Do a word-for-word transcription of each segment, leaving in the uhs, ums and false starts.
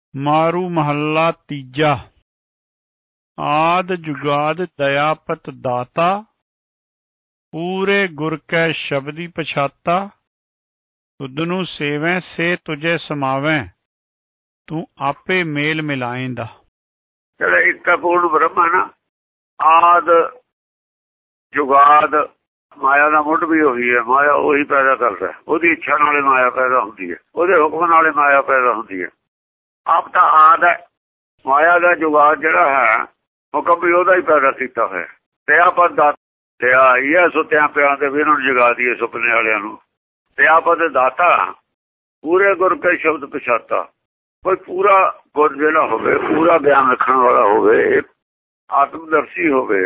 मारू महला तीजा। आद जुगाद दयापत दाता, पूरे गुर कै शब्दी पछाता। तुदनु सेवै से तुझे समावै, तू आपे मेल मिलाएंदा। ਜਿਹੜਾ ਇੱਕ ਪੂਰਨ ਬ੍ਰਹਮ ਹੈ ਨਾ, ਆਦ ਜੁਗਾਦ ਮਾਇਆ ਦਾ ਮੁੱਢ ਵੀ ਉਹੀ ਹੈ। ਮਾਇਆ ਉਹੀ ਪੈਦਾ ਕਰਦਾ, ਉਹਦੀ ਇੱਛਾ ਨਾਲੇ ਮਾਇਆ ਪੈਦਾ ਹੁੰਦੀ ਹੈ, ਉਹਦੇ ਹੁਕਮ ਨਾਲੇ ਮਾਇਆ ਪੈਦਾ ਹੁੰਦੀ ਹੈ। ਆਪ ਤਾਂ ਆਦ ਹੈ, ਮਾਇਆ ਦਾ ਜੁਗਾਦ ਜਿਹੜਾ ਹੈ ਹੁਕਮ ਵੀ ਉਹਦਾ ਹੀ ਪੈਦਾ ਕੀਤਾ ਹੋਇਆ। ਦਇਆਪਤ ਦਾਤਾ, ਦਇਆ ਆਈ ਹੈ ਸੁੱਤਿਆਂ ਪਿਆਂ ਦੇ ਵੀ ਇਹਨਾਂ ਨੂੰ ਜਗਾ ਦਈਏ ਸੁਪਨੇ ਵਾਲਿਆਂ ਨੂੰ। ਦਇਆਪਤ ਦਾਤਾ, ਪੂਰੇ ਗੁਰ ਕੇ ਸ਼ਬਦ ਪਛਾਤਾ। ਕੋਈ ਪੂਰਾ ਗੁਰ ਜਿਹੜਾ ਹੋਵੇ, ਪੂਰਾ ਗਿਆਨ ਰੱਖਣ ਵਾਲਾ ਹੋਵੇ, ਆਤਮਦਰਸ਼ੀ ਹੋਵੇ,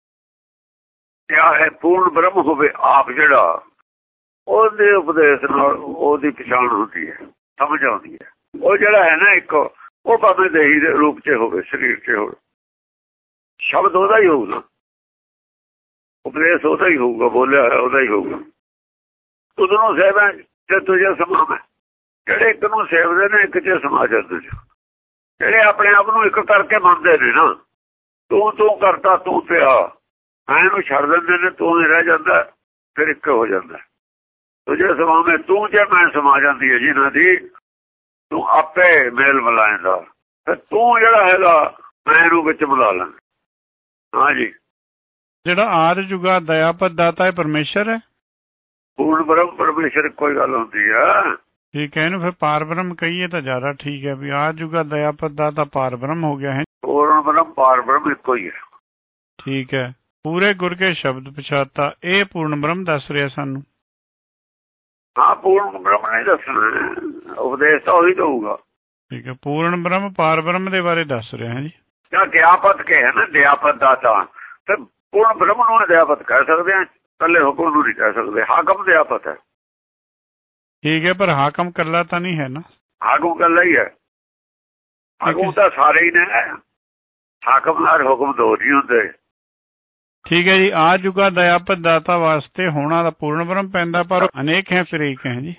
ਹੈ ਪੂਰਨ ਬ੍ਰਹਮ ਹੋਵੇ ਆਪ, ਜਿਹੜਾ ਉਹਦੇ ਉਪਦੇਸ਼ ਨਾਲ ਉਹਦੀ ਪਛਾਣ ਹੁੰਦੀ ਹੈ, ਸਮਝ ਆਉਂਦੀ ਹੈ। ਉਹ ਜਿਹੜਾ ਹੈ ਨਾ ਇੱਕ, ਉਹ ਭਾਵੇਂ ਦੇਹੀ ਦੇ ਰੂਪ 'ਚ ਹੋਵੇ, ਸਰੀਰ 'ਚ ਹੋਵੇ, ਸ਼ਬਦ ਉਹਦਾ ਹੀ ਹੋਊਗਾ, ਉਪਦੇਸ਼ ਉਹਦਾ ਹੀ ਹੋਊਗਾ, ਬੋਲਿਆ ਹੋਇਆ ਉਹਦਾ ਹੀ ਹੋਊਗਾ। ਤੁਧਨੂੰ ਸੇਵੈ ਤੇ ਤੁਝੇ ਸਮਾਵੈ। ਜਿਹੜੇ ਇੱਕ ਨੂੰ ਸੇਵਦੇ ਨੇ ਇੱਕ 'ਚ ਸਮਾ ਜਾਂਦੇ ਨੇ। ਜਿਹੜੇ ਆਪਣੇ ਆਪ ਨੂੰ ਇੱਕ ਕਰਕੇ ਮੰਨਦੇ ਨੇ ਨਾ, ਤੂੰ ਤੂੰ ਕਰਤਾ ਤੂੰ ਪਿਆ, ਐਨੂੰ ਛੱਡ ਦਿੰਦੇ ਨੇ, ਤੂੰ ਹੀ ਰਹਿ ਜਾਂਦਾ, ਫਿਰ ਇੱਕ ਹੋ ਜਾਂਦਾ। ਤੁਝੇ ਸਮਾਵੇਂ, ਤੂੰ ਜੇ ਮੈਂ ਸਮਾ ਜਾਂਦੀ ਹੈ ਜਿਹਨਾਂ ਦੀ, ਤੂੰ ਆਪੇ ਮੇਲ ਮਿਲਾਏਂਦਾ। ਫਿਰ ਤੂੰ ਜਿਹੜਾ ਹੈਗਾ ਮੈਂ ਇਹਨੂੰ ਵਿੱਚ ਮਿਲਾ ਲਾਂ। ਹਾਂਜੀ, ਜਿਹੜਾ ਆਦ ਜੁਗਾ ਦਇਆਪਤ ਦਾਤਾ ਹੈ ਪਰਮੇਸ਼ਰ ਹੈ। ਪੂਰਨ ਬ੍ਰਹਮ ਪਰਮੇਸ਼ਰ ਕੋਈ ਗੱਲ ਹੁੰਦੀ ਹੈ। ਠੀਕ ਹੈ, ਇਹਨੂੰ ਫਿਰ ਪਾਰ ਬ੍ਰਹਮ ਕਹੀਏ ਤਾਂ ਜ਼ਿਆਦਾ ਠੀਕ ਹੈ ਵੀ ਆਦ ਜੁਗਾ ਦਇਆਪਤ ਦਾਤਾ ਪਾਰ ਬ੍ਰਹਮ ਹੋ ਗਿਆ ਹੈ। ਪੂਰਨ ਬ੍ਰਹਮ ਪਾਰ ਬ੍ਰਹਮ ਇੱਕੋ ਹੀ ਹੈ। ਠੀਕ ਹੈ, ਪੂਰੇ ਗੁਰ ਕੇ ਸ਼ਬਦ ਪਛਾਤਾ, ਇਹ ਪੂਰਨ ਬ੍ਰਹਮ ਦੱਸ ਰਿਹਾ ਸਾਨੂੰ। ਹਾਂ, ਪੂਰਨ ਬ੍ਰਹਮ ਨਹੀਂ ਦੱਸਣਾ, ਉਪਦੇਸ਼ ਤਾਂ ਉਹੀ ਦਊਗਾ। ਠੀਕ ਹੈ, ਪੂਰਨ ਬ੍ਰਹਮ ਪਾਰ ਬ੍ਰਹਮ ਦੇ ਬਾਰੇ ਦੱਸ ਰਿਹਾ ਹੈ ਜੀ। ਜਾਂ ਦਇਆਪਤ ਕੇ ਹੈ ਨਾ, ਦਇਆਪਤ ਦਾਤਾ, ਫਿਰ ਪੂਰਨ ਬ੍ਰਹਮ ਨੂੰ ਦਇਆਪਤ ਕਹਿ ਸਕਦੇ ਹਾਂ, ਇਕੱਲੇ ਹੁਕਮ ਨੂੰ ਨਹੀਂ ਕਹਿ ਸਕਦੇ। ਹਾਕਮ ਦਇਆਪਤ ਹੈ। ਠੀਕ ਹੈ, ਪਰ ਹਾਕਮ ਇਕੱਲਾ ਤਾਂ ਨਹੀਂ ਹੈ ਨਾ। ਹਾਕਮ ਇਕੱਲਾ ਹੀ ਹੈ। ਹਾਕਮ ਤਾਂ ਸਾਰੇ ਹੀ ਨੇ, ਹਾਕਮ ਨਾਲ ਹੁਕਮ ਦੋ ਨਹੀਂ ਹੁੰਦੇ। ਠੀਕ ਹੈ ਜੀ, ਆ ਜੁਗਾ ਦਇਆਪਤ ਦਾਤਾ ਵਾਸਤੇ ਹੋਣਾ ਦਾ ਪੂਰਨ ਬ੍ਰਹਮ ਪੈਂਦਾ, ਪਰ ਅਨੇਕ ਹੈ ਫਿਰ ਇੱਕ ਹੈ ਜੀ।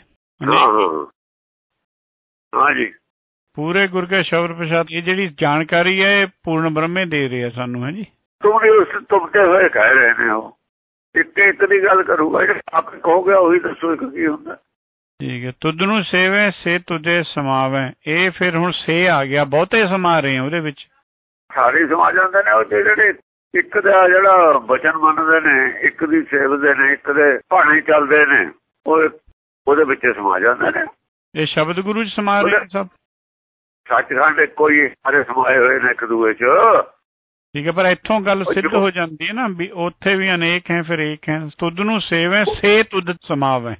ਹਾਂ ਜੀ, ਪੂਰੇ ਗੁਰ ਕੇ ਸ਼ਬਦ ਪਛਾਤ, ਇਹ ਜਿਹੜੀ ਜਾਣਕਾਰੀ ਹੈ ਇਹ ਪੂਰਨ ਬ੍ਰਹਮੇ ਦੇ ਰਿਹਾ ਸਾਨੂੰ ਹੈ ਜੀ। ਤੁਮਨੇ ਉਸ ਤੁਮਤੇ ਹੋਏ ਕਹਿ ਰਹੇ ਨੇ, ਉਹ ਇੱਕ ਇੱਕ ਦੀ ਗੱਲ ਕਰੂਗਾ। ਜਿਹੜਾ ਆਪ ਕਹੋਗੇ ਉਹੀ ਦੱਸੋ ਇੱਕ ਕੀ ਹੁੰਦਾ। ਠੀਕ ਹੈ, ਤੁਧ ਨੂੰ ਸੇਵੇ ਸੇ ਤੁਝੇ ਸਮਾਵੈ, ਇਹ ਫਿਰ ਹੁਣ ਸੇ ਆ ਗਿਆ, ਬਹੁਤੇ ਸਮਾ ਰਹੇ ਆ ਉਹਦੇ ਵਿੱਚ। ਸਾਰੇ ਸਮਾ ਜਾਂਦੇ ਨੇ ਉਹ ਜਿਹੜੇ ਇੱਕ ਦਾ ਜਿਹੜਾ ਵਚਨ ਮੰਨਦੇ ਨੇ, ਇੱਕ ਦੀ ਸੇਵਦੇ ਨੇ, ਇੱਕ ਦੇ ਭਾਣੇ ਚੱਲਦੇ ਨੇ, ਉਹ ਉਹਦੇ ਵਿੱਚ ਸਮਾ ਜਾਂਦੇ ਨੇ। ਇਹ ਸ਼ਬਦ ਗੁਰੂ ਚ ਸਮਾ ਰਹੇ ਸਭ। ਸੱਚਖੰਡ ਇੱਕੋ ਹੀ, ਸਾਰੇ ਸਮਾਏ ਹੋਏ ਨੇ ਇੱਕ ਦੂਏ ਚ। ਠੀਕ ਹੈ, ਪਰ ਇੱਥੋਂ ਗੱਲ ਸਿੱਧ ਹੋ ਜਾਂਦੀ ਹੈ ਨਾ ਵੀ ਉੱਥੇ ਵੀ ਅਨੇਕ ਹੈ ਫਿਰ ਏਕ ਹੈ। ਤੁਧ ਨੂੰ ਸੇਵੈ ਸੇ ਤੁਧ ਸਮਾਵੈ।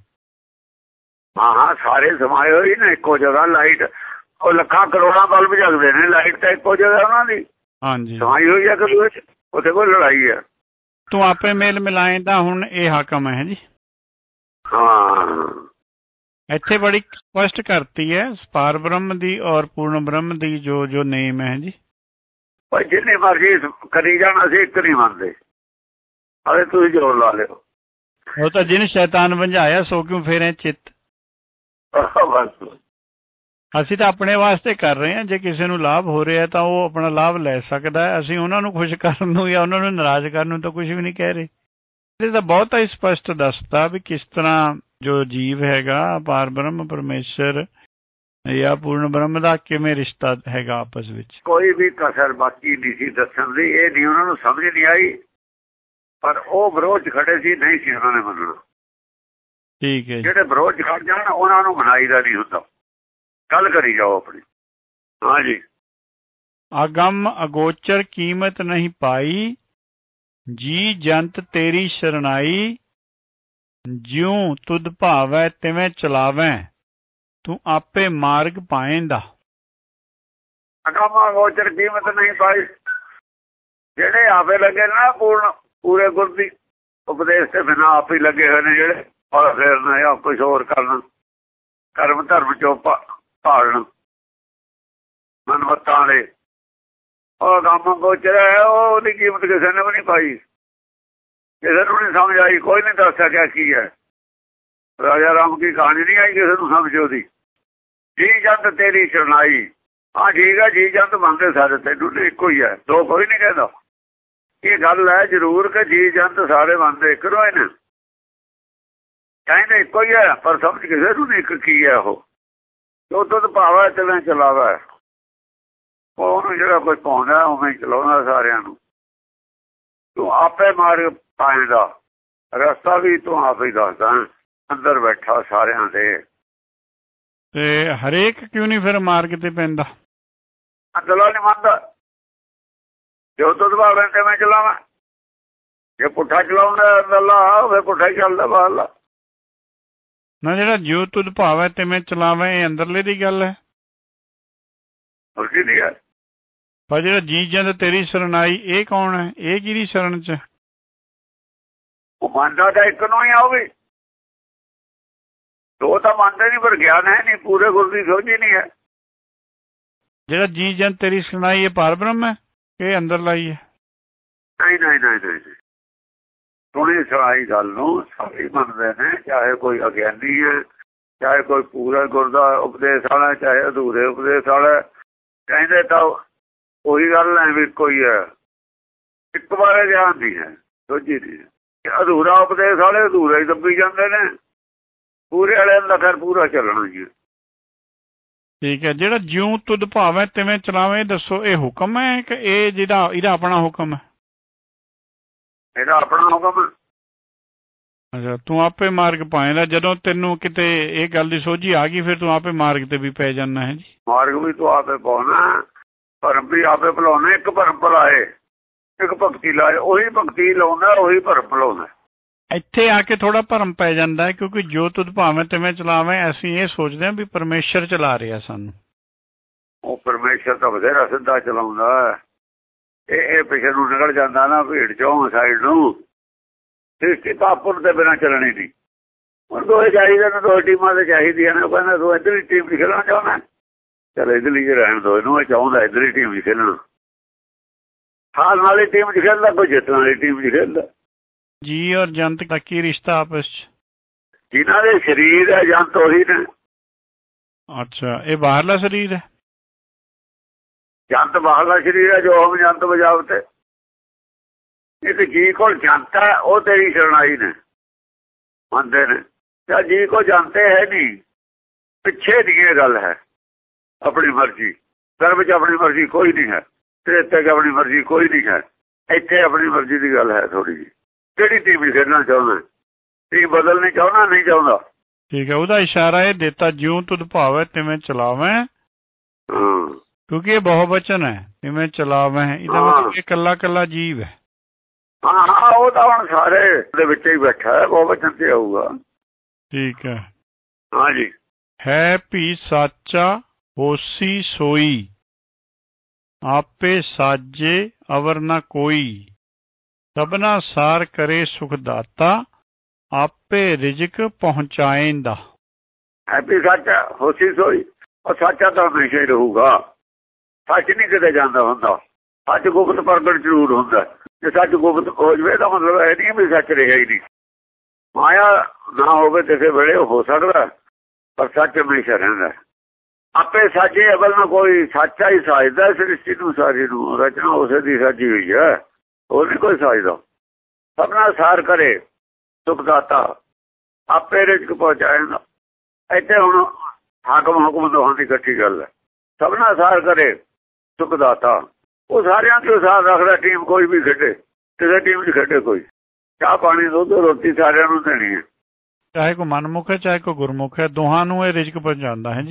ਹਾਂ ਹਾਂ, ਸਾਰੇ ਸਮਾਏ ਹੋਏ ਨੇ ਇੱਕੋ ਜਗ੍ਹਾ। ਲਾਈਟ ਉਹ ਲੱਖਾਂ ਕਰੋੜਾਂ ਬਲਬ ਜਗਦੇ ਨੇ, ਲਾਈਟ ਤਾਂ ਇੱਕੋ ਜਗ੍ਹਾ ਉਹਨਾਂ ਦੀ। ਹਾਂਜੀ, ਸਮਾਈ ਹੋਈ ਹੈ ਇੱਕ ਦੂਏ ਚ, ਉੱਥੇ ਕੋਈ ਲੜਾਈ ਹੈ। ਤੂੰ ਆਪੇ ਮੇਲ ਮਿਲਾਏ ਤਾਂ ਹੁਣ ਇਹ ਹਾਕਮ ਹੈ ਜੀ। ਹਾਂ, ਇੱਥੇ ਬੜੀ ਸਪਸ਼ਟ ਕਰਤੀ ਹੈ ਪਾਰ ਬ੍ਰਹਮ ਦੀ ਔਰ ਪੂਰਨ ਬ੍ਰਹਮ ਦੀ ਜੋ ਜੋ ਨੇਮ ਹੈ ਜੀ। ਭਾਈ ਜਿੰਨੀ ਮਰਜ਼ੀ ਕਰੀ ਜਾਣਾ, ਅਸੀਂ ਇੱਕ ਨਹੀਂ ਮੰਨਦੇ। ਅਰੇ ਤੁਸੀਂ ਜ਼ੋਰ ਲਾ ਲਿਓ। ਉਹ ਤਾਂ ਜਿਹਨੇ ਸ਼ੈਤਾਨ ਭੰਜਾਇਆ ਸੋ ਕਿਉਂ ਫੇਰੇ ਚਿੱਤ। ਬਸ ਅਸੀਂ ਤਾਂ ਆਪਣੇ ਵਾਸਤੇ ਕਰ ਰਹੇ ਹਾਂ। ਜੇ ਕਿਸੇ ਨੂੰ ਲਾਭ ਹੋ ਰਿਹਾ ਤਾਂ ਉਹ ਆਪਣਾ ਲਾਭ ਲੈ ਸਕਦਾ ਹੈ। ਅਸੀਂ ਉਹਨਾਂ ਨੂੰ ਖੁਸ਼ ਕਰਨ ਨੂੰ ਜਾਂ ਉਹਨਾਂ ਨੂੰ ਨਾਰਾਜ਼ ਕਰਨ ਨੂੰ ਤਾਂ ਕੁਝ ਵੀ ਨਹੀਂ ਕਹਿ ਰਹੇ। ਇਹ ਤਾਂ ਬਹੁਤ ਹੀ ਸਪਸ਼ਟ ਦੱਸਤਾ ਵੀ ਕਿਸ ਤਰ੍ਹਾਂ ਜੋ ਜੀਵ ਹੈਗਾ ਪਾਰ ਬ੍ਰਹਮ ਪਰਮੇਸ਼ਰ ਜਾਂ ਪੂਰਨ ਬ੍ਰਹਮ ਦਾ ਕਿਵੇਂ ਰਿਸ਼ਤਾ ਹੈਗਾ ਆਪਸ ਵਿੱਚ। ਕੋਈ ਵੀ ਕਸਰ ਬਾਕੀ ਨਹੀਂ ਸੀ ਦੱਸਣ ਦੀ। ਇਹ ਨਹੀਂ ਉਹਨਾਂ ਨੂੰ ਸਮਝ ਨਹੀਂ ਆਈ, ਪਰ ਉਹ ਵਿਰੋਧ 'ਚ ਖੜੇ ਸੀ, ਨਹੀਂ ਸੀ ਉਹਨਾਂ ਨੇ ਮੰਨਣਾ। ਠੀਕ ਹੈ, ਜਿਹੜੇ ਵਿਰੋਧ 'ਚ ਖੜ ਜਾਣ ਉਹਨਾਂ ਨੂੰ ਮਨਾਈ ਦਾ ਨਹੀਂ ਹੁੰਦਾ। ਗੱਲ ਕਰੀ ਜਾਓ ਆਪਣੀ। ਹਾਂਜੀ, ਅਗੰਮ ਅਗੋਚਰ ਕੀਮਤ ਨਹੀਂ ਪਾਈ, ਜੀ ਜੰਤ ਤੇਰੀ ਸ਼ਰਨਾਈ, ਜਿਉ ਤੁਧ ਭਾਵੈ ਤਿਵੇਂ ਚਲਾਵੈ, ਤੂੰ ਆਪੇ ਮਾਰਗ ਪਾਏਂਦਾ। ਅਗੰਮ ਅਗੋਚਰ ਕੀਮਤ ਨਹੀਂ ਪਾਈ, ਜਿਹੜੇ ਆਪੇ ਲੱਗੇ ਨਾ ਪੂਰਨ ਪੂਰੇ ਗੁਰ ਦੀ ਉਪਦੇਸ਼ ਤੇ ਬਿਨਾਂ ਆਪ ਹੀ ਲੱਗੇ ਹੋਏ ਨੇ, ਜਿਹੜੇ ਔਰ ਫੇਰਨਾ ਜਾਂ ਕੁਛ ਹੋਰ ਕਰਨਾ, ਕਰਮ ਧਰਮ ਚੋਂ ਭਾਲਣ ਮਨਮੱਤਾਂ ਵਾਲੇ, ਉਹ ਅਗੰਮ ਅਗੋਚਰ ਹੈ। ਉਹ ਉਹਦੀ ਕੀਮਤ ਕਿਸੇ ਨੇ ਵੀ ਨਹੀਂ ਪਾਈ, ਕਿਸੇ ਨੂੰ ਨਹੀਂ ਸਮਝ ਆਈ। ਕੋਈ ਨਹੀਂ ਦੱਸ ਸਕਿਆ ਕੀ ਹੈ। ਰਾਜਾ ਰਾਮ ਕੀ ਕਹਾਣੀ ਨਹੀਂ ਆਈ ਕਿਸੇ ਨੂੰ ਸਮਝ ਉਹਦੀ। ਜੀ ਜੰਤ ਤੇਰੀ ਸ਼ਰਨਾਈ, ਹਾਂ ਠੀਕ ਹੈ, ਜੀ ਜੰਤ ਮੰਨਦੇ ਸਾਰੇ, ਤੈਨੂੰ ਤਾਂ ਇੱਕੋ ਹੀ ਹੈ, ਦੋ ਕੋਈ ਨਹੀਂ ਕਹਿੰਦਾ। ਇਹ ਗੱਲ ਹੈ ਜ਼ਰੂਰ ਕਿ ਜੀ ਜੰਤ ਸਾਰੇ ਮੰਨਦੇ ਇੱਕ ਨੂੰ ਨੇ, ਕਹਿੰਦੇ ਇੱਕੋ ਹੀ ਹੈ, ਪਰ ਸਮਝ ਕਿਸੇ ਨੂੰ ਨਹੀਂ ਇੱਕ ਕੀ ਹੈ। ਉਹ ਜੋ ਦੁੱਧ ਭਾਵਾ ਚਲੇ ਚਲਾਵਾ, ਉਹਨੂੰ ਜਿਹੜਾ ਕੋਈ ਪਾਉਂਦਾ ਉਵੇਂ ਚਲਾਉਂਦਾ ਸਾਰਿਆਂ ਨੂੰ। ਤੂੰ ਆਪੇ ਮਾਰ ਪਾਏਗਾ, ਰਸਤਾ ਵੀ ਤੂੰ ਆਪ ਹੀ ਦੱਸਦਾ, ਅੰਦਰ ਬੈਠਾ ਸਾਰਿਆਂ ਦੇ। ਤੇ ਹਰੇਕ ਕਿਉਂ ਨਹੀਂ ਫਿਰ ਮਾਰਗ ਤੇ ਪੈਂਦਾ? ਅੰਦਰਲਾ ਨਹੀਂ ਮੰਨਦਾ, ਜੋ ਦੁੱਧ ਭਾਵੇਂ ਤੇ ਮੈਂ ਚਲਾਵਾਂ। ਜੇ ਪੁੱਠਾ ਚਲਾਉਂਦਾ ਅੰਦਰਲਾ, ਫਿਰ ਪੁੱਠਾ ਹੀ ਚੱਲਦਾ ਬਾਹਰਲਾ ਨਾ। ਜਿਹੜਾ ਜੋ ਤੁਧ ਭਾਵੈ ਤੇ ਮੈਂ ਚਲਾਵਾਂ, ਇਹ ਅੰਦਰਲੇ ਦੀ ਗੱਲ ਹੈ। ਉਲਟੀ ਦੀ ਹੈ। ਪਰ ਜਿਹੜਾ ਜੀ ਜੰਦ ਤੇਰੀ ਸ਼ਰਨ ਆਈ, ਇਹ ਕੌਣ ਹੈ? ਇਹ ਕਿਹਦੀ ਸ਼ਰਨ ਚ? ਉਹ ਮੰਨਦਾ ਤਾਂ ਇੱਕ ਨੂੰ ਹੀ ਆ। ਉਹ ਵੀ ਦੋ ਤਾਂ ਮੰਨਦੇ ਨਹੀਂ, ਪਰ ਗਿਆਨ ਹੈ ਨਹੀਂ, ਪੂਰੇ ਗੁਰ ਦੀ ਸੋਝੀ ਨਹੀਂ ਹੈ। ਜਿਹੜਾ ਜੀ ਜੰਦ ਤੇਰੀ ਸ਼ਰਨ ਆਈ, ਇਹ ਪਾਰ ਬ੍ਰਹਮ ਹੈ ਕਿ ਅੰਦਰਲਾ ਹੀ ਹੈ? ਨਹੀਂ ਨਹੀਂ ਨਹੀਂ ਨਹੀਂ, ਸੁਣੀ ਸੁਣਾਈ ਗੱਲ ਨੂੰ ਸਾਰੇ ਮੰਨਦੇ ਨੇ, ਚਾਹੇ ਕੋਈ ਅਗਿਆਨੀ ਹੈ, ਚਾਹੇ ਕੋਈ ਪੂਰੇ ਗੁਰ ਦਾ ਉਪਦੇਸ਼ ਵਾਲਾ, ਚਾਹੇ ਅਧੂਰੇ ਉਪਦੇਸ਼ ਵਾਲਾ। ਕਹਿੰਦੇ ਤਾਂ ਉਹੀ ਗੱਲ ਹੈ ਵੀ ਕੋਈ ਹੈ, ਇੱਕ ਬਾਰੇ ਗਿਆਨ ਦੀ ਹੈ, ਸੋਝੀ ਦੀ। ਅਧੂਰਾ ਉਪਦੇਸ਼ ਵਾਲੇ ਅਧੂਰੇ ਹੀ ਦੱਬੀ ਜਾਂਦੇ ਨੇ, ਪੂਰੇ ਵਾਲਿਆਂ ਦਾ ਫਿਰ ਪੂਰਾ ਚੱਲਣਾ ਜੀ। ਠੀਕ ਹੈ। ਜਿਹੜਾ ਜਿਉਂ ਤੁਧ ਭਾਵੇਂ ਤਿਵੇਂ ਚਲਾਵੇਂ, ਦੱਸੋ ਇਹ ਹੁਕਮ ਹੈ ਕਿ ਇਹ ਜਿਹੜਾ ਇਹਦਾ ਆਪਣਾ ਹੁਕਮ ਹੈ? ਇਹਦਾ ਆਪਣਾ ਹੁਕਮ। ਅੱਛਾ, ਤੂੰ ਆਪੇ ਮਾਰਗ ਪਾਏਂਦਾ। ਜਦੋਂ ਤੈਨੂੰ ਕਿਤੇ ਇਹ ਗੱਲ ਦੀ ਸੋਝੀ ਆ ਗਈ, ਫਿਰ ਤੂੰ ਆਪੇ ਮਾਰਗ ਤੇ ਵੀ ਪੈ ਜਾਣਾ ਹੈ ਜੀ। ਮਾਰਗ ਵੀ ਤੂੰ ਆਪੇ ਪਾਉਣਾ, ਭਰਮ ਵੀ ਆਪੇ ਭੁਲਾਉਣਾ। ਇੱਕ ਭਰਮ ਭੁਲਾਏ, ਇੱਕ ਭਗਤੀ ਲਾਏ, ਉਹੀ ਭਗਤੀ ਲਾਉਂਦਾ, ਉਹੀ ਭਰਮ ਭੁਲਾਉਂਦਾ। ਇੱਥੇ ਆ ਕੇ ਥੋੜਾ ਭਰਮ ਪੈ ਜਾਂਦਾ ਹੈ, ਕਿਉਂਕਿ ਜੋ ਤੁਧ ਭਾਵੇਂ ਤਿਵੇਂ ਚਲਾਵੇਂ, ਅਸੀਂ ਇਹ ਸੋਚਦੇ ਹਾਂ ਵੀ ਪਰਮੇਸ਼ਰ ਚਲਾ ਰਿਹਾ ਸਾਨੂੰ। ਉਹ ਪਰਮੇਸ਼ਰ ਤਾਂ ਬਥੇਰਾ ਸਿੱਧਾ ਚਲਾਉਂਦਾ। ਇਹ ਇਹ ਪਿਛੇ ਨੂੰ ਨਿਕਲ ਜਾਂਦਾ ਨਾ ਭੀੜ ਚੋਂ ਸਾਈਡ ਨੂੰ। ਸ੍ਰਿਸ਼ਟੀ ਤਾਂ ਆਪਣ ਦੇ ਬਿਨਾਂ ਚੱਲਣੀ ਨਹੀਂ। ਹੁਣ ਦੋਏ ਚਾਹੀਦੇ ਨੇ, ਦੋ ਟੀਮਾਂ ਤੇ ਚਾਹੀਦੀਆਂ ਨੇ। ਉਹ ਕਹਿੰਦਾ ਤੂੰ ਇੱਧਰਲੀ ਟੀਮ 'ਚ ਖੇਲਣਾ ਚਾਹੁੰਦਾ, ਚਲ ਇੱਧਰਲੀ 'ਚ ਰਹਿਣ ਦੋ ਇਹਨੂੰ। ਇਹ ਚਾਹੁੰਦਾ ਇੱਧਰਲੀ ਟੀਮ 'ਚ ਖੇਲਣਾ, ਹਾਰਨ ਵਾਲੀ ਟੀਮ 'ਚ ਖੇਲਦਾ, ਕੋਈ ਜਿੱਤਣ ਵਾਲੀ ਟੀਮ 'ਚ ਖੇਲਦਾ। ਜੀ ਔਰ ਜੰਤ ਦਾ ਕੀ ਰਿਸ਼ਤਾ ਆਪਸ 'ਚ? ਜਿਨ੍ਹਾਂ ਦੇ ਸਰੀਰ ਹੈ ਜੰਤ ਉਹੀ ਨੇ। ਅੱਛਾ, ਇਹ ਬਾਹਰਲਾ ਸਰੀਰ ਹੈ? ਜੰਤ ਬਾਹਰਲਾ ਸਰੀਰ ਹੈ, ਜੋ ਹਮ ਜੰਤ ਬਜਾਵਤੇ। ਇੱਕ ਜੀ ਕੋਲ ਜੰਤ ਹੈ, ਉਹ ਤੇਰੀ ਸ਼ਰਣਾਈ ਨੇ, ਮੰਨਦੇ ਨੇ। ਜਾਂ ਜੀ ਕੋ ਜੰਤੇ ਹੈ ਨਹੀਂ, ਪਿੱਛੇ ਦੀ ਇਹ ਗੱਲ ਹੈ। ਆਪਣੀ ਮਰਜ਼ੀ ਗਰਭ 'ਚ ਆਪਣੀ ਮਰਜ਼ੀ ਕੋਈ ਨਹੀਂ ਹੈ, ਤ੍ਰੇਤੇ 'ਚ ਆਪਣੀ ਮਰਜ਼ੀ ਕੋਈ ਨਹੀਂ ਹੈ। ਇੱਥੇ ਆਪਣੀ ਮਰਜ਼ੀ ਦੀ ਗੱਲ ਹੈ ਥੋੜ੍ਹੀ ਜਿਹੀ। ਕਿਹੜੀ ਟੀਮ ਖੇਡਣਾ ਚਾਹੁੰਦਾ, ਟੀਮ ਬਦਲਣੀ ਚਾਹੁੰਦਾ, ਨਹੀਂ ਚਾਹੁੰਦਾ। ਠੀਕ ਹੈ, ਉਹਦਾ ਇਸ਼ਾਰਾ ਇਹ ਦਿੱਤਾ, ਜਿਉਂ ਤੁਧ ਭਾਵੇਂ ਤਿਵੇਂ ਚਲਾਵੇਂ। ਹਾਂ, ਕਿਉਂਕਿ ਇਹ ਬਹੁਵਚਨ ਹੈ, ਤਿਵੇਂ ਚਲਾਵੇਂ। ਇਹਦਾ ਮਤਲਬ ਇਹ ਇਕੱਲਾ ਇਕੱਲਾ ਜੀਵ ਹੈ। ਹਾਂ ਹਾਂ, ਉਹ ਤਾਂ ਹੁਣ ਸਾਰੇ ਦੇ ਵਿੱਚ ਹੀ ਬੈਠਾ ਹੈ, ਬਹੁਵਚਨ ਤੇ ਆਊਗਾ। ਠੀਕ ਹੈ। ਹਾਂਜੀ। ਹੈ ਭੀ ਸਾਚਾ ਹੋਸੀ ਸੋਈ, ਆਪੇ ਸਾਜੇ ਅਵਰ ਨਾ ਕੋਈ। ਸਭਨਾ ਸਾਰ ਕਰੇ ਸੁਖ ਦਾਤਾ, ਆਪੇ ਰਿਜਕ ਪਹੁੰਚਾਏਂਦਾ। ਹੈਪੀ ਸੱਚਾ ਹੋਸੀ ਸੋਈ, ਉਹ ਸੱਚਾ ਤਾਂ ਹਮੇਸ਼ਾ ਹੀ ਰਹੂਗਾ। ਸੱਚ ਨਹੀਂ ਕਿਤੇ ਜਾਂਦਾ ਹੁੰਦਾ, ਸੱਚ ਗੁਪਤ ਪ੍ਰਗਟ ਜ਼ਰੂਰ ਹੁੰਦਾ। ਜੇ ਸੱਚ ਗੁਪਤ ਹੋ ਜਾਵੇ ਤਾਂ ਮਤਲਬ ਇਹ ਨਹੀਂ ਵੀ ਸੱਚ ਰਿਹਾ ਹੀ ਨਹੀਂ। ਮਾਇਆ ਨਾ ਹੋਵੇ ਕਿਸੇ ਵੇਲੇ ਹੋ ਸਕਦਾ, ਪਰ ਸੱਚ ਹਮੇਸ਼ਾ ਰਹਿੰਦਾ। ਆਪੇ ਸਾਜੇ ਅਵਲ ਨਾ ਕੋਈ, ਸੱਚਾ ਹੀ ਸਾਜਦਾ ਸ੍ਰਿਸ਼ਟੀ ਨੂੰ, ਸਾਰੀ ਨੂੰ। ਰਚਨਾ ਉਸੇ ਦੀ ਸਾਜੀ ਹੋਈ ਹੈ, ਉਹ ਨਹੀਂ ਕੋਈ ਸਾਜਦਾ। ਸਭਨਾ ਸਾਰ ਕਰੇ ਸੁਖ ਦਾਤਾ, ਆਪੇ ਰਿਜ਼ਕ ਪਹੁੰਚਾਏਗਾ। ਇੱਥੇ ਹੁਣ ਹਾਕਮ ਹੁਕਮ ਦੋਹਾਂ ਦੀ ਇਕੱਠੀ ਗੱਲ ਹੈ। ਸਭਨਾ ਸਾਰ ਕਰੇ ਸੁਖ ਦਾਤਾ, ਉਹ ਸਾਰਿਆਂ ਤੋਂ ਸਾਰ ਰੱਖਦਾ। ਟੀਮ ਕੋਈ ਵੀ ਖੇਡੇ, ਕਿਸੇ ਟੀਮ 'ਚ ਖੇਡੇ ਕੋਈ, ਚਾਹ ਪਾਣੀ ਦੁੱਧ ਰੋਟੀ ਸਾਰਿਆਂ ਨੂੰ ਦੇਣੀ ਹੈ। ਚਾਹੇ ਕੋਈ ਮਨਮੁਖ ਹੈ, ਚਾਹੇ ਕੋਈ ਗੁਰਮੁਖ ਹੈ, ਦੋਹਾਂ ਨੂੰ ਇਹ ਰਿਜ਼ਕ ਪਹੁੰਚਾਉਂਦਾ ਹੈ ਜੀ।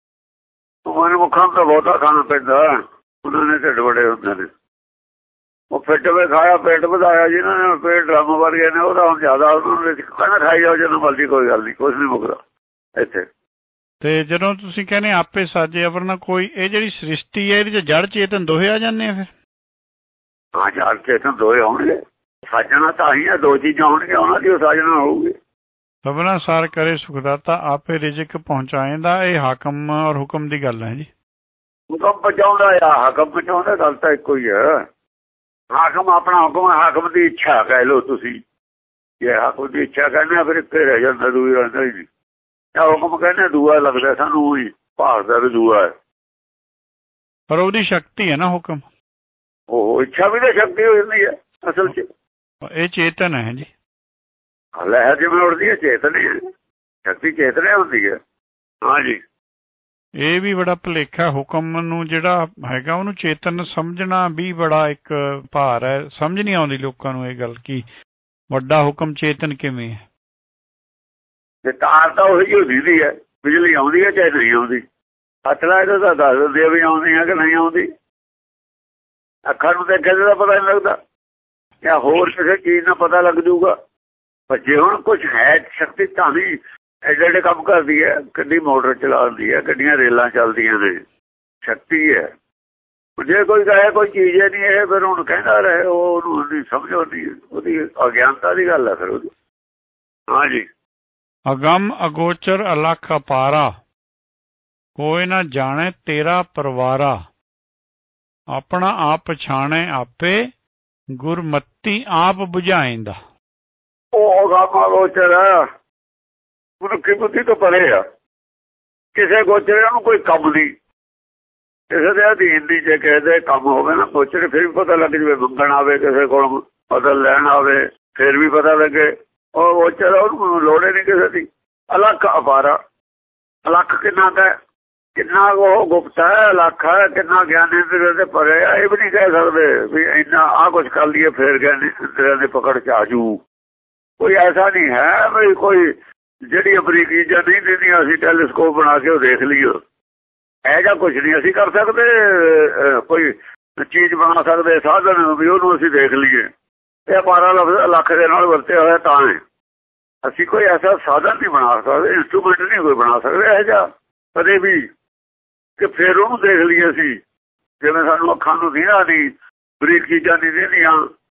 ਮਨਮੁਖਾਂ ਨੂੰ ਤਾਂ ਬਹੁਤਾ ਖਾਣਾ ਪੈਂਦਾ, ਉਹਨਾਂ ਨੇ ਢਿੱਡ ਬੜੇ ਹੁੰਦੇ ਨੇ। ਉਹ ਫਿੱਟ ਵੇ ਖਾਇਆ, ਪੇਟ ਵਧਾਇਆ। ਜਿਹਨਾਂ ਨੇ ਪੇਟ ਡਰਮ ਵਰਗੇ ਨੇ, ਉਹਦਾ ਹੁਣ ਜ਼ਿਆਦਾ ਉਹਨਾਂ ਨੂੰ ਰਿਜ਼ਕ ਕਹਿੰਦਾ ਖਾਈ ਜਾਓ ਜਦੋਂ ਮਰਜ਼ੀ, ਕੋਈ ਗੱਲ ਨਹੀਂ, ਕੁਛ ਨਹੀਂ ਮੁੱਕਦਾ ਇੱਥੇ। ਤੇ ਜਦੋਂ ਤੁਸੀਂ ਕਹਿੰਦੇ ਆਪੇ ਸਾਜੇ ਅਵਰ ਨਾ ਕੋਈ, ਇਹ ਜਿਹੜੀ ਸ੍ਰਿਸ਼ਟੀ ਹੈ, ਇਹਦੇ 'ਚ ਜੜ ਚੇਤਨ ਦੋਹੇ ਆ ਜਾਂਦੇ ਆ ਫਿਰ? ਹਾਂ, ਜੜ ਚੇਤਨ ਦੋਹੇ ਆਉਣਗੇ। ਸਾਜਣਾ ਤਾਂ ਹੀ ਹੈ, ਦੋ ਚੀਜ਼ਾਂ ਹੋਣਗੀਆਂ, ਉਹਨਾਂ ਦੀ ਸਾਜਣਾ ਹੋਊਗੀ। ਸਭਨਾ ਸਾਰ ਕਰੇ ਸੁਖਦਾਤਾ, ਆਪੇ ਰਿਜ਼ਕ ਪਹੁੰਚਾਏਂਦਾ। ਇਹ ਹਾਕਮ ਔਰ ਹੁਕਮ ਦੀ ਗੱਲ ਹੈ ਜੀ। ਹੁਕਮ ਪਹੁੰਚਾਉਂਦਾ ਆ, ਹਾਕਮ ਪਹੁੰਚਾਉਂਦਾ, ਗੱਲ ਤਾਂ ਇੱਕੋ ਹੀ ਹੈ। ਹਾਕਮ ਆਪਣਾ ਹੁਕਮ, ਹਾਕਮ ਦੀ ਇੱਛਾ ਕਹਿ ਲਓ ਤੁਸੀਂ। ਜੇ ਹਾਕਮ ਦੀ ਇੱਛਾ ਕਹਿੰਦੇ ਫਿਰ ਇੱਥੇ ਰਹਿ ਜਾਂਦਾ, ਦੂਈ ਰਹਿੰਦਾ ਹੀ ਨਹੀਂ। ਜਾਂ ਹੁਕਮ ਕਹਿੰਦੇ ਦੂਆ ਲੱਗਦਾ ਸਾਨੂੰ, ਹੀ ਭਾਰਤ ਦਾ ਵੀ ਦੂਆ ਹੈ। ਪਰ ਉਹਦੀ ਸ਼ਕਤੀ ਹੈ ਨਾ ਹੁਕਮ। ਉਹ ਇੱਛਾ ਵੀ ਤਾਂ ਸ਼ਕਤੀ ਹੋ ਜਾਂਦੀ ਹੈ ਅਸਲ 'ਚ। ਇਹ ਚੇਤਨ ਹੈ ਜੀ। ਲਹਿਰ ਜਿਵੇਂ ਉੜਦੀ ਹੈ ਚੇਤਨ ਹੀ ਹੈ, ਸ਼ਕਤੀ ਚੇਤਨ ਹੁੰਦੀ ਹੈ। ਹਾਂਜੀ ਇਹ ਵੀ ਬੜਾ ਭੁਲੇਖਾ ਹੁਕਮ ਨੂੰ ਜਿਹੜਾ ਹੈਗਾ ਉਹਨੂੰ ਚੇਤਨ ਸਮਝਣਾ ਵੀ ਬੜਾ ਇੱਕ ਭਾਰ ਹੈ। ਸਮਝ ਨਹੀਂ ਆਉਂਦੀ ਲੋਕਾਂ ਨੂੰ ਇਹ ਗੱਲ ਕਿ ਵੱਡਾ ਹੁਕਮ ਚੇਤਨ ਕਿਵੇਂ ਹੈ। ਤੇ ਤਾਰ ਤਾਂ ਉਹੀ ਜਿਹੀ ਦਿੰਦੀ ਹੈ, ਬਿਜਲੀ ਆਉਂਦੀ ਹੈ ਚਾਹੇ ਨਹੀਂ ਆਉਂਦੀ। ਹੱਥ ਲਾਏ ਤਾਂ ਦੱਸ ਦਿੰਦੇ ਵੀ ਆਉਂਦੀ ਹੈ ਕਿ ਨਹੀਂ ਆਉਂਦੀ। ਅੱਖਾਂ ਨੂੰ ਦੇਖੇ ਤਾਂ ਪਤਾ ਨਹੀਂ ਲੱਗਦਾ, ਜਾਂ ਹੋਰ ਕਿਸੇ ਚੀਜ਼ ਨਾਲ ਪਤਾ ਲੱਗ ਜੂਗਾ। ਪਰ ਜੇ ਹੁਣ ਕੁਛ ਹੈ ਸ਼ਕਤੀ ਤਾਂ ਵੀ ਐਡੇ ਐਡੇ ਕੰਮ ਕਰਦੀ ਹੈ। ਗੱਡੀ ਮੋਟਰ ਚਲਾਉਂਦੀ ਹੈ, ਗੱਡੀਆਂ ਰੇਲਾਂ ਚੱਲਦੀਆਂ ਨੇ, ਸ਼ਕਤੀ ਹੈ। ਜੇ ਕੋਈ ਕਹੇ ਕੋਈ ਚੀਜ਼ ਹੈ ਨਹੀਂ ਇਹ, ਫਿਰ ਹੁਣ ਕਹਿੰਦਾ ਰਹੇ ਉਹ ਉਹਨੂੰ ਨਹੀਂ ਸਮਝ ਆਉਂਦੀ, ਉਹਦੀ ਅਗਿਆਨਤਾ ਦੀ ਗੱਲ ਹੈ ਫਿਰ ਉਹਦੀ। ਹਾਂਜੀ ਅਗੰਮ ਅਗੋਚਰ ਅਲਖ ਅਪਾਰਾ, ਕੋਈ ਨਾ ਜਾਣੇ ਤੇਰਾ ਪਰਵਾਰਾ, ਆਪਣਾ ਆਪ ਪਛਾਣੇ ਆਪੇ, ਗੁਰਮਤੀ ਆਪ ਬੁਝਾਏਂਦਾ। ਉਹ ਅਗੰਮ ਅਗੋਚਰ ਮਨੁੱਖੀ ਬੁੱਧੀ ਤੋਂ ਪਰੇ ਆ। ਕਿਸੇ ਗੋਚਰ ਨੂੰ ਕੋਈ ਕੰਮ ਨਹੀਂ, ਕਿਸੇ ਦੇ ਅਧੀਨ ਨਹੀਂ। ਜੇ ਕਿਸੇ ਦੇ ਕੰਮ ਹੋਵੇ ਨਾ ਗੋਚਰ, ਫਿਰ ਵੀ ਪਤਾ ਲੱਗ ਜਾਵੇ। ਮੰਗਣ ਆਵੇ ਕਿਸੇ ਕੋਲ, ਬਦਲ ਲੈਣ ਆਵੇ, ਫਿਰ ਵੀ ਪਤਾ ਲੱਗੇ। ਉਹ ਗੋਚਰ ਉਹਨੂੰ ਲੋੜ ਨਹੀਂ ਕਿਸੇ ਦੀ। ਅਲੱਖ ਅਪਾਰਾ, ਅਲੱਖ ਕਿੰਨਾ ਕੁ ਹੈ, ਕਿੰਨਾ ਉਹ ਗੁਪਤ ਹੈ, ਅਲੱਖ ਹੈ, ਕਿੰਨਾ ਗਿਆਨ ਇੰਦਰੀਆਂ ਦੇ ਪਰੇ ਆ। ਇਹ ਵੀ ਨਹੀਂ ਕਹਿ ਸਕਦੇ ਵੀ ਇੰਨਾ ਆਹ ਕੁਛ ਕਰ ਲਈਏ ਫਿਰ ਗਿਆਨ ਇੰਦਰੀਆਂ ਦੇ ਪਕੜ 'ਚ ਆ ਜੂ। ਕੋਈ ਐਸਾ ਨਹੀਂ ਹੈ ਵੀ ਕੋਈ ਜਿਹੜੀ ਅਮਰੀਕ ਚੀਜ਼ਾਂ ਨਹੀਂ ਦਿੰਦੀਆਂ ਅਸੀਂ ਟੈਲੀਸਕੋਪ ਬਣਾ ਕੇ ਉਹ ਦੇਖ ਲਈਏ। ਇਹੋ ਜਿਹਾ ਕੁਛ ਨਹੀਂ ਅਸੀਂ ਕਰ ਸਕਦੇ। ਕੋਈ ਚੀਜ਼ ਬਣਾ ਸਕਦੇ ਸਾਧਨ ਵੀ ਉਹਨੂੰ ਅਸੀਂ ਦੇਖ ਲਈਏ। ਇਹ ਅਪਾਰਾ ਲਫ਼ਜ਼ ਲੱਖ ਦੇ ਨਾਲ ਵਰਤਿਆ ਹੋਇਆ ਤਾਂ ਹੈ। ਅਸੀਂ ਕੋਈ ਐਸਾ ਸਾਧਨ ਨਹੀਂ ਬਣਾ ਸਕਦੇ, ਇੰਸਟਰੂਮੈਂਟ ਨਹੀਂ ਕੋਈ ਬਣਾ ਸਕਦੇ ਇਹੋ ਜਿਹਾ ਕਦੇ ਵੀ, ਕਿ ਫਿਰ ਉਹਨੂੰ ਦੇਖ ਲਈਏ ਅਸੀਂ। ਜਿਵੇਂ ਸਾਨੂੰ ਅੱਖਾਂ ਨੂੰ ਦੀਨਾ ਨਹੀਂ, ਬਰੀਕ ਚੀਜ਼ਾਂ ਨਹੀਂ ਦਿੰਦੀਆਂ,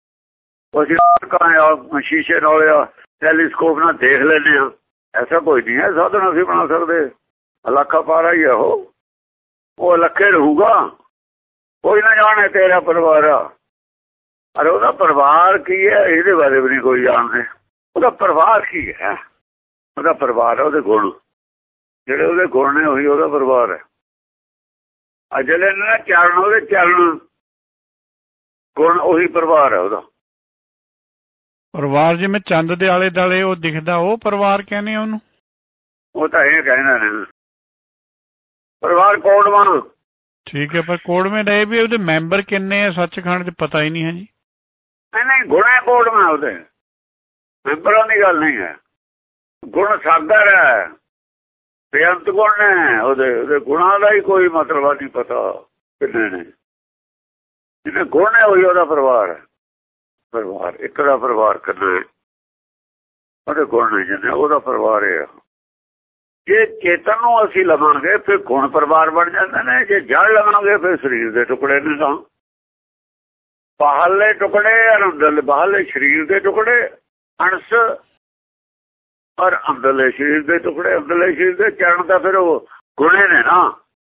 ਅਸੀਂ ਸ਼ੀਸ਼ੇ ਨਾਲ ਜਾਂ ਟੈਲੀਸਕੋਪ ਨਾਲ ਦੇਖ ਲੈਂਦੇ ਹਾਂ। ਐਸਾ ਕੋਈ ਨਹੀਂ ਹੈ ਸਾਧਨ ਅਸੀਂ ਬਣਾ ਸਕਦੇ। ਅਲੱਖ ਅਪਾਰਾ ਹੀ ਹੈ ਉਹ, ਉਹ ਅਲੱਖੇ ਰਹੂਗਾ। ਕੋਈ ਨਾ ਜਾਣੇ ਤੇਰਾ ਪਰਿਵਾਰ ਆ। ਅਰੇ ਉਹਦਾ ਪਰਿਵਾਰ ਕੀ ਹੈ ਇਹਦੇ ਬਾਰੇ ਵੀ ਨਹੀਂ ਕੋਈ ਜਾਣਦੇ। ਉਹਦਾ ਪਰਿਵਾਰ ਕੀ ਹੈ, ਉਹਦਾ ਪਰਿਵਾਰ ਹੈ ਉਹਦੇ ਗੁਣ, ਜਿਹੜੇ ਉਹਦੇ ਗੁਣ ਨੇ ਉਹੀ ਉਹਦਾ ਪਰਿਵਾਰ ਹੈ। ਆ ਜਿਹੜੇ ਨਾ ਚਰਨ ਉਹਦੇ ਚਰਨ ਗੁਣ ਉਹੀ ਪਰਿਵਾਰ ਹੈ ਉਹਦਾ। ਪਰਿਵਾਰ ਜਿਵੇਂ ਚੰਦ ਦੇ ਆਲੇ ਦੁਆਲੇ ਉਹ ਦਿਖਦਾ ਉਹ ਪਰਿਵਾਰ ਕਹਿੰਦੇ ਉਹਨੂੰ। ਉਹ ਤਾਂ ਇਹ ਕਹਿੰਦਾ ਨੇ ਪਰਿਵਾਰ ਕੋੜਵਾਂ। ਠੀਕ ਹੈ, ਪਰ ਕੋੜਵੇਂ ਦਾ ਇਹ ਵੀ ਉਹਦੇ ਮੈਂਬਰ ਕਿੰਨੇ ਆ ਸੱਚਖੰਡ 'ਚ ਪਤਾ ਹੀ ਨਹੀਂ ਹੈ ਜੀ। ਨਹੀਂ ਨਹੀਂ ਗੁਣਾ ਕੋੜਵਾਂ, ਉਹਦੇ ਮੈਂਬਰਾਂ ਦੀ ਗੱਲ ਨਹੀਂ ਹੈ। ਗੁਣ ਸਾਗਰ ਹੈ, ਬੇਅੰਤ ਗੁਣ ਨੇ ਉਹਦੇ। ਉਹਦੇ ਗੁਣਾਂ ਦਾ ਹੀ ਕੋਈ ਮਤਲਬ ਨਹੀਂ ਪਤਾ ਕਿੰਨੇ ਨੇ। ਜਿਹਨੇ ਗੁਣ ਹੈ ਉਹੀ ਉਹਦਾ ਪਰਿਵਾਰ ਹੈ। ਪਰਿਵਾਰ ਇੱਕ ਦਾ ਪਰਿਵਾਰ ਕਿੰਨਾ ਹੈ, ਉਹਦੇ ਗੁਣ ਨੇ ਜਿਹਨੇ ਉਹਦਾ ਪਰਿਵਾਰ ਹੈ। ਜੇ ਚੇਤਨ ਨੂੰ ਅਸੀਂ ਲਵਾਂਗੇ ਫਿਰ ਗੁਣ ਪਰਿਵਾਰ ਬਣ ਜਾਂਦੇ ਨੇ। ਜੇ ਜੜ ਲਵਾਂਗੇ ਫਿਰ ਸਰੀਰ ਦੇ ਟੁਕੜੇ ਨੇ। ਤਾਂ ਬਾਹਰਲੇ ਟੁਕੜੇ ਔਰ ਅੰਦਰਲੇ, ਬਾਹਰਲੇ ਸਰੀਰ ਦੇ ਟੁਕੜੇ ਅੰਸ਼ ਔਰ ਅੰਦਰਲੇ ਸਰੀਰ ਦੇ ਟੁਕੜੇ। ਅੰਦਰਲੇ ਸਰੀਰ ਦੇ ਚਰਨ ਤਾਂ ਫਿਰ ਉਹ ਗੁਣੇ ਨੇ ਨਾ।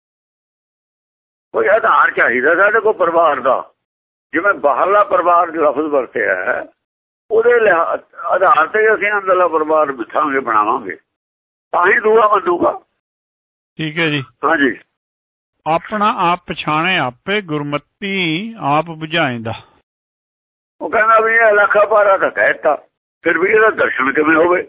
ਕੋਈ ਆਧਾਰ ਚਾਹੀਦਾ ਸਾਡੇ ਕੋਲ ਪਰਿਵਾਰ ਦਾ। ਜਿਵੇਂ ਬਾਹਰਲਾ ਪਰਿਵਾਰ ਲਫ਼ਜ਼ ਵਰਤਿਆ ਹੈ, ਉਹਦੇ ਆਧਾਰ ਤੇ ਅਸੀਂ ਅੰਦਰਲਾ ਪਰਿਵਾਰ ਬਿਠਾਂਗੇ, ਬਣਾਵਾਂਗੇ, ਤਾਂ ਹੀ ਦੂਆ ਮੰਨੂਗਾ। ਠੀਕ ਹੈ ਜੀ। ਹਾਂਜੀ ਆਪਣਾ ਆਪ ਪਛਾਣੇ ਆਪੇ, ਗੁਰਮਤੀ ਆਪ ਬੁਝਾਏਂਦਾ। ਉਹ ਕਹਿੰਦਾ ਵੀ ਇਹ ਅਲੱਖ ਅਪਾਰਾ ਤਾਂ ਕਹਿਤਾ, ਫਿਰ ਵੀ ਇਹਦਾ ਦਰਸ਼ਨ ਕਿਵੇਂ ਹੋਵੇ।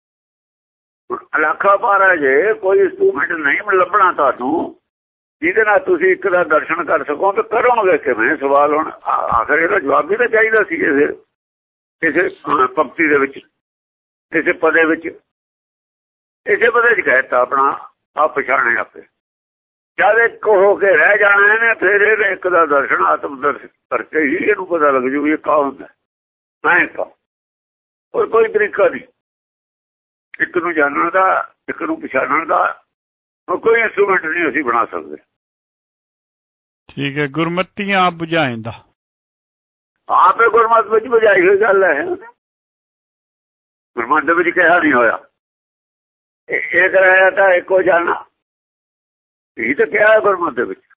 ਅਲੱਖ ਅਪਾਰਾ ਜੇ ਕੋਈ ਇੰਸਟਰੂਮੈਂਟ ਨਹੀਂ ਲੱਭਣਾ ਤੁਹਾਨੂੰ ਜਿਹਦੇ ਨਾਲ ਤੁਸੀਂ ਇੱਕ ਦਾ ਦਰਸ਼ਨ ਕਰ ਸਕੋ, ਤਾਂ ਕਰੋਗੇ ਕਿਵੇਂ ਸਵਾਲ। ਹੁਣ ਆਖਰ ਇਹਦਾ ਜਵਾਬ ਵੀ ਤਾਂ ਚਾਹੀਦਾ ਸੀ ਕਿਸੇ ਕਿਸੇ ਪੰਕਤੀ ਦੇ ਵਿੱਚ, ਕਿਸੇ ਪਦੇ ਵਿੱਚ। ਇਸੇ ਪਦੇ 'ਚ ਕਹਿਤਾ ਆਪਣਾ ਆਪ ਪਛਾਣੇ ਆਪੇ। ਜਦ ਇੱਕ ਹੋ ਕੇ ਰਹਿ ਜਾਣਾ ਇਹਨੇ, ਫਿਰ ਇਹਦੇ ਇੱਕ ਦਾ ਦਰਸ਼ਨ ਆਤਮ ਦਰਸ਼ਨ ਕਰਕੇ ਹੀ ਇਹਨੂੰ ਪਤਾ ਲੱਗ ਜੂ ਇਹ ਕਾ ਹੁੰਦਾ। ਮੈਂ ਕਾ ਹੋਰ ਕੋਈ ਤਰੀਕਾ ਨਹੀਂ ਇੱਕ ਨੂੰ ਜਾਣਨ ਦਾ, ਇੱਕ ਨੂੰ ਪਛਾਣਨ ਦਾ। ਕੋਈ ਇੰਸਟਰੂਮੈਂਟ ਨਹੀਂ ਅਸੀਂ ਬਣਾ ਸਕਦੇ। ਠੀਕ ਹੈ, ਗੁਰਮਤੀ ਆਪ ਬੁਝਾਏਂਦਾ। ਆਪੇ ਗੁਰਮਤ ਵਿੱਚ ਬੁਝਾਈ ਹੋਈ ਗੱਲ ਹੈ। ਗੁਰਮਤ ਦੇ ਵਿੱਚ ਕਿਹਾ ਨਹੀਂ ਹੋਇਆ ਇਹ ਕਰਾਇਆ ਤਾਂ ਇੱਕੋ ਜਾਣਾ, ਇਹ ਤਾਂ ਕਿਹਾ ਗੁਰਮਤ ਦੇ ਵਿੱਚ।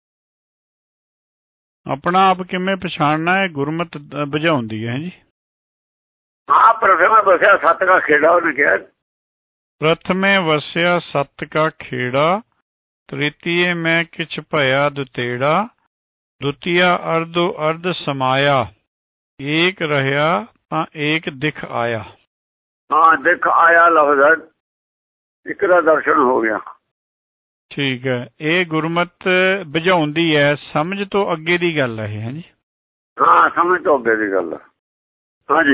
ਆਪਣਾ ਆਪ ਕਿਵੇਂ ਪਛਾਣਨਾ ਹੈ, ਗੁਰਮਤ ਬੁਝਾਉਂਦੀ ਹੈ ਜੀ। ਹਾਂ, ਪ੍ਰਥਮੇ ਵਸਿਆ ਸੱਤ ਕਾ ਖੇੜਾ, ਉਹਨੇ ਕਿਹਾ ਪ੍ਰਥਮੇ ਵਸਿਆ ਸੱਤ ਕਾ ਖੇੜਾ, ਤ੍ਰਿਤੀਏ ਮੈਂ ਕਿਛ ਭਇਆ ਦੁਤੇੜਾ, ਦੁਤੀਆ ਅਰਧੋ ਅਰਧ ਸਮਾਇਆ, ਏਕ ਰਹਿਆ ਤਾਂ ਏਕ ਦਿਖ ਆਇਆ। ਹਾਂ, ਦਿਖ ਆਇਆ ਲਫ਼ਜ਼ ਹੈ, ਇੱਕ ਦਾ ਦਰਸ਼ਨ ਹੋ ਗਿਆ। ਠੀਕ ਹੈ, ਇਹ ਗੁਰਮਤ ਬੁਝਾਉਂਦੀ ਹੈ, ਸਮਝ ਤੋਂ ਅੱਗੇ ਦੀ ਗੱਲ ਹੈ ਇਹ, ਹੈ ਜੀ। ਹਾਂ, ਸਮਝ ਤੋਂ ਅੱਗੇ ਦੀ ਗੱਲ ਹੈ। ਹਾਂਜੀ।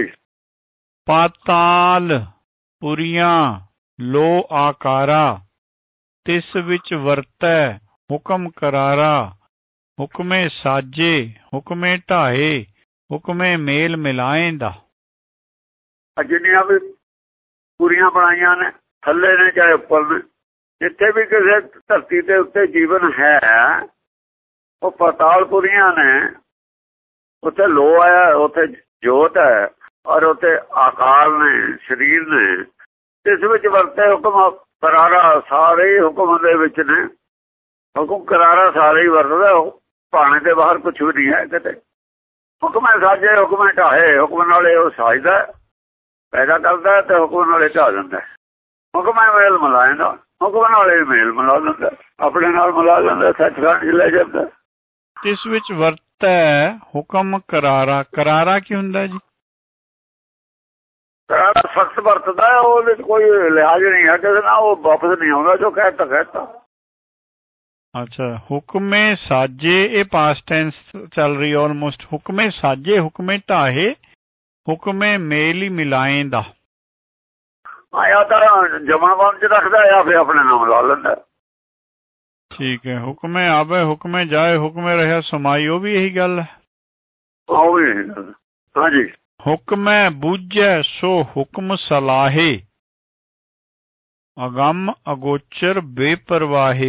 ਪਾਤਾਲ ਪੁਰੀਆਂ ਲੋ ਆਕਾਰਾ, ਤਿਸ ਵਿੱਚ ਵਰਤੈ ਹੁਕਮ ਕਰਾਰਾ। ਹੁਕਮੇ ਸਾਜੇ ਹੁਕਮੇ ਢਾਏ, ਹੁਕਮੇ ਮੇਲ ਮਿਲਾਏ ਦਾ। ਜਿੰਨੀਆਂ ਵੀ ਪੂਰੀਆਂ ਬਣਾਈਆਂ ਨੇ, ਥੱਲੇ ਨੇ ਚਾਹੇ ਉੱਪਰ ਨੇ, ਜਿੱਥੇ ਵੀ ਕਿਸੇ ਧਰਤੀ ਦੇ ਉੱਤੇ ਜੀਵਨ ਹੈ, ਉਹ ਪਾਤਾਲਪੁਰੀਆਂ ਨੇ। ਉੱਥੇ ਲੋ ਆਇਆ, ਉੱਥੇ ਜੋਤ ਹੈ, ਔਰ ਉੱਥੇ ਆਕਾਰ ਨੇ, ਸਰੀਰ ਨੇ। ਇਸ ਵਿੱਚ ਵਰਤੇ ਹੁਕਮ ਕਰਾਰਾ, ਸਾਰੇ ਹੀ ਹੁਕਮ ਦੇ ਵਿੱਚ ਨੇ। ਹੁਕਮ ਕਰਾਰਾ ਸਾਰੇ ਹੀ ਵਰਤਦਾ, ਭਾਣੇ ਦੇ ਬਾਹਰ ਕੁਛ ਵੀ ਨਹੀਂ ਹੈ ਕਿਤੇ। ਹੁਕਮੇ ਸਾਜੇ ਹੁਕਮੇ ਢਾਹੇ, ਹੁਕਮ ਨਾਲੇ ਉਹ ਸਾਜਦਾ, ਪੈਦਾ ਕਰਦਾ, ਤੇ ਹੁਕਮ ਨਾਲੇ ਢਾ ਦਿੰਦਾ। ਹੁਕਮੇ ਮੇਲ ਮਿਲਾ ਜਾਂਦਾ, ਹੁਕਮ ਨਾਲੇ ਮੇਲ ਮਿਲਾ ਦਿੰਦਾ, ਆਪਣੇ ਨਾਲ ਮਿਲਾ ਦਿੰਦਾ, ਸੱਚਖੰਡ ਚ ਲੈ ਜਾਂਦਾ। ਇਸ ਵਿੱਚ ਵਰਤੈ ਹੁਕਮ ਕਰਾਰਾ। ਕਰਾਰਾ ਕੀ ਹੁੰਦਾ ਜੀ? ਕਰਾਰਾ ਸਖਤ ਵਰਤਦਾ, ਉਹਦੇ ਚ ਕੋਈ ਲਿਹਾਜ਼ ਨਹੀਂ ਹੈ ਕਿਸੇ ਨਾਲ, ਉਹ ਵਾਪਸ ਨਹੀਂ ਆਉਂਦਾ ਜੋ ਕਹਿਤਾ ਕਹਿਤਾ। ਅੱਛਾ, ਹੁਕਮੇ ਸਾਜੇ, ਇਹ ਪਾਸਟ ਟੈਂਸ ਚੱਲ ਰਹੀ ਆਲਮੋਸਟ। ਹੁਕਮੇ ਸਾਜੇ ਹੁਕਮੇ ਢਾਹੇ, ਹੁਕਮੇ ਮੇਲ ਹੀ ਮਿਲਾਏ ਦਾ। ਆਇਆ ਤਾਂ ਜਮਨਵੰਤ ਚ ਰੱਖਦਾ, ਆ ਫਿਰ ਆਪਣੇ ਨਾਮ ਲਾ ਲੈਂਦਾ। ਠੀਕ ਹੈ, ਹੁਕਮੇ ਆਵੇ ਹੁਕਮੇ ਜਾਏ, ਹੁਕਮੇ ਰਹਿਆ ਸਮਾਈ, ਉਹ ਵੀ ਇਹੀ ਗੱਲ ਹੈ। ਉਹ ਵੀ ਇਹੀ ਗੱਲ। ਹਾਂਜੀ। ਹੁਕਮੈ ਬੂਝੈ ਸੋ ਹੁਕਮ ਸਲਾਹੇ, ਅਗੰਮ ਅਗੋਚਰ ਬੇਪਰਵਾਹੇ।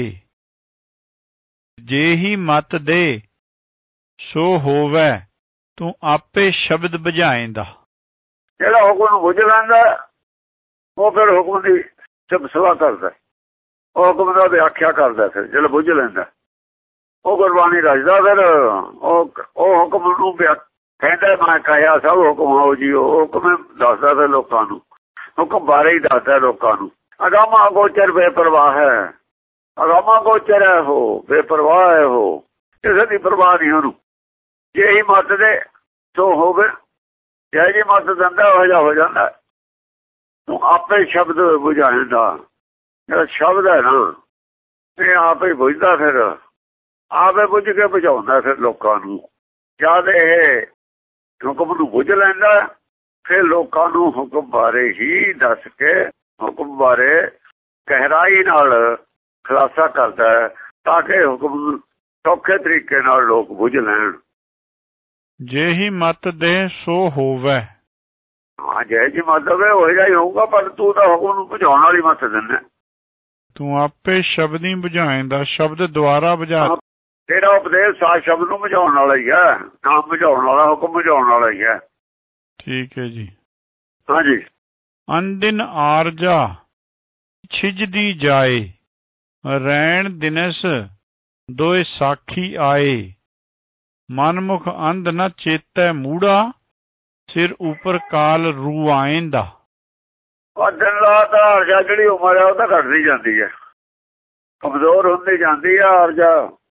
ਜੇਹੀ ਮਤ ਦੇ ਸੋ ਹੋਵੈ, ਤੂੰ ਆਪੇ ਸ਼ਬਦ ਬੁਝਾਏਂਦਾ। ਜਿਹੜਾ ਹੁਕਮ ਨੂੰ ਬੁੱਝ ਲੈਂਦਾ, ਉਹ ਫਿਰ ਹੁਕਮ ਦੀ ਸਿਫਤ ਸਲਾਹ ਕਰਦਾ, ਉਹ ਹੁਕਮ ਦਾ ਵਿਆਖਿਆ ਕਰਦਾ। ਫਿਰ ਜਿਹੜਾ ਬੁੱਝ ਲੈਂਦਾ, ਉਹ ਗੁਰਬਾਣੀ ਰਚਦਾ। ਫਿਰ ਉਹ ਉਹ ਹੁਕਮ ਨੂੰ ਕਹਿੰਦਾ, ਮੈਂ ਕਹਿਆ ਸਭ ਹੁਕਮ ਹੋ ਜੀ। ਉਹ ਹੁਕਮ ਦੱਸਦਾ ਫਿਰ ਲੋਕਾਂ ਨੂੰ, ਹੁਕਮ ਬਾਰੇ ਹੀ ਦੱਸਦਾ ਲੋਕਾਂ ਨੂੰ। ਅਗਾਮਾ ਅਗੋਚਰ ਬੇਪਰਵਾਹ ਹੈ, ਅਗਾਮਾ ਗੋਚਰ ਹੈ ਉਹ, ਬੇਪਰਵਾਹ ਹੈ ਉਹ, ਕਿਸੇ ਦੀ ਪਰਵਾਹ ਨਹੀਂ ਉਹਨੂੰ। ਜੇ ਹੀ ਮੱਤ ਦੇ ਸੋ ਹੋਵੇ, ਜੇ ਜੀ ਮੱਤ ਦਿੰਦਾ ਉਹ ਜਿਹਾ ਹੋ ਜਾਂਦਾ। ਤੂੰ ਆਪੇ ਸ਼ਬਦ ਬੁਝਾਏਂਦਾ। ਜਿਹੜਾ ਸ਼ਬਦ ਹੈ ਨਾ, ਇਹ ਆਪੇ ਬੁਝਦਾ, ਫਿਰ ਆਪੇ ਬੁਝ ਕੇ ਬੁਝਾਉਂਦਾ ਫਿਰ ਲੋਕਾਂ ਨੂੰ। ਜਦ ਇਹ ਹੁਕਮ ਨੂੰ ਬੁਝ ਲੈਂਦਾ, ਫਿਰ ਲੋਕਾਂ ਨੂੰ ਹੁਕਮ ਬਾਰੇ ਹੀ ਦੱਸ ਕੇ, ਹੁਕਮ ਬਾਰੇ ਗਹਿਰਾਈ ਨਾਲ ਖੁਲਾਸਾ ਕਰਦਾ ਹੈ, ਤਾਂ ਕਿ ਹੁਕਮ ਸੌਖੇ ਤਰੀਕੇ ਨਾਲ ਲੋਕ ਬੁਝ ਲੈਣ। ਜੇ ਹੀ ਮਤ ਦੇ ਸੋ ਹੋਵੇ। ਹਾਂ, ਜੇ ਜੀ ਮਤ ਹੋਵੇ ਉਹ ਜਿਹਾ ਹੀ ਹੋਊਗਾ, ਪਰ ਤੂੰ ਤਾਂ ਹੁਕਮ ਨੂੰ ਬੁਝਾਉਣ ਵਾਲੀ ਮਤ ਦਿੰਦਾ। ਤੂੰ ਆਪੇ ਸ਼ਬਦ ਹੀ ਬੁਝਾਏਂਦਾ, ਸ਼ਬਦ ਦੁਆਰਾ ਬੁਝਾ। ਤੇਰਾ ਉਪਦੇਸ਼ ਸਾਜ ਸ਼ਬਦ ਨੂੰ ਬੁਝਾਉਣ ਵਾਲਾ ਹੀ ਹੈ, ਨਾਮ ਬੁਝਾਉਣ ਵਾਲਾ, ਹੁਕਮ ਬੁਝਾਉਣ ਵਾਲਾ ਹੀ ਹੈ। ਠੀਕ ਹੈ ਜੀ। ਹਾਂਜੀ। ਅਨਦਿਨ ਆਰਜਾ ਛਿਜਦੀ ਜਾਏ, ਰੈਣ ਦਿਨਸ ਦੋਏ ਸਾਖੀ ਆਏ। ਮਨਮੁਖ ਅੰਧ ਨ ਚੇਤੈ ਮੂੜਾ, ਸਿਰ ਉਪਰ ਕਾਲ ਰੂ ਆਏਂਦਾ। ਦਿਨ ਰਾਤ ਆਰਜਾ ਜਿਹੜੀ ਉਮਰ ਹੈ ਉਹ ਤਾਂ ਘਟਦੀ ਜਾਂਦੀ ਹੈ, ਕਮਜ਼ੋਰ ਹੁੰਦੀ ਜਾਂਦੀ ਹੈ ਆਰਜਾ।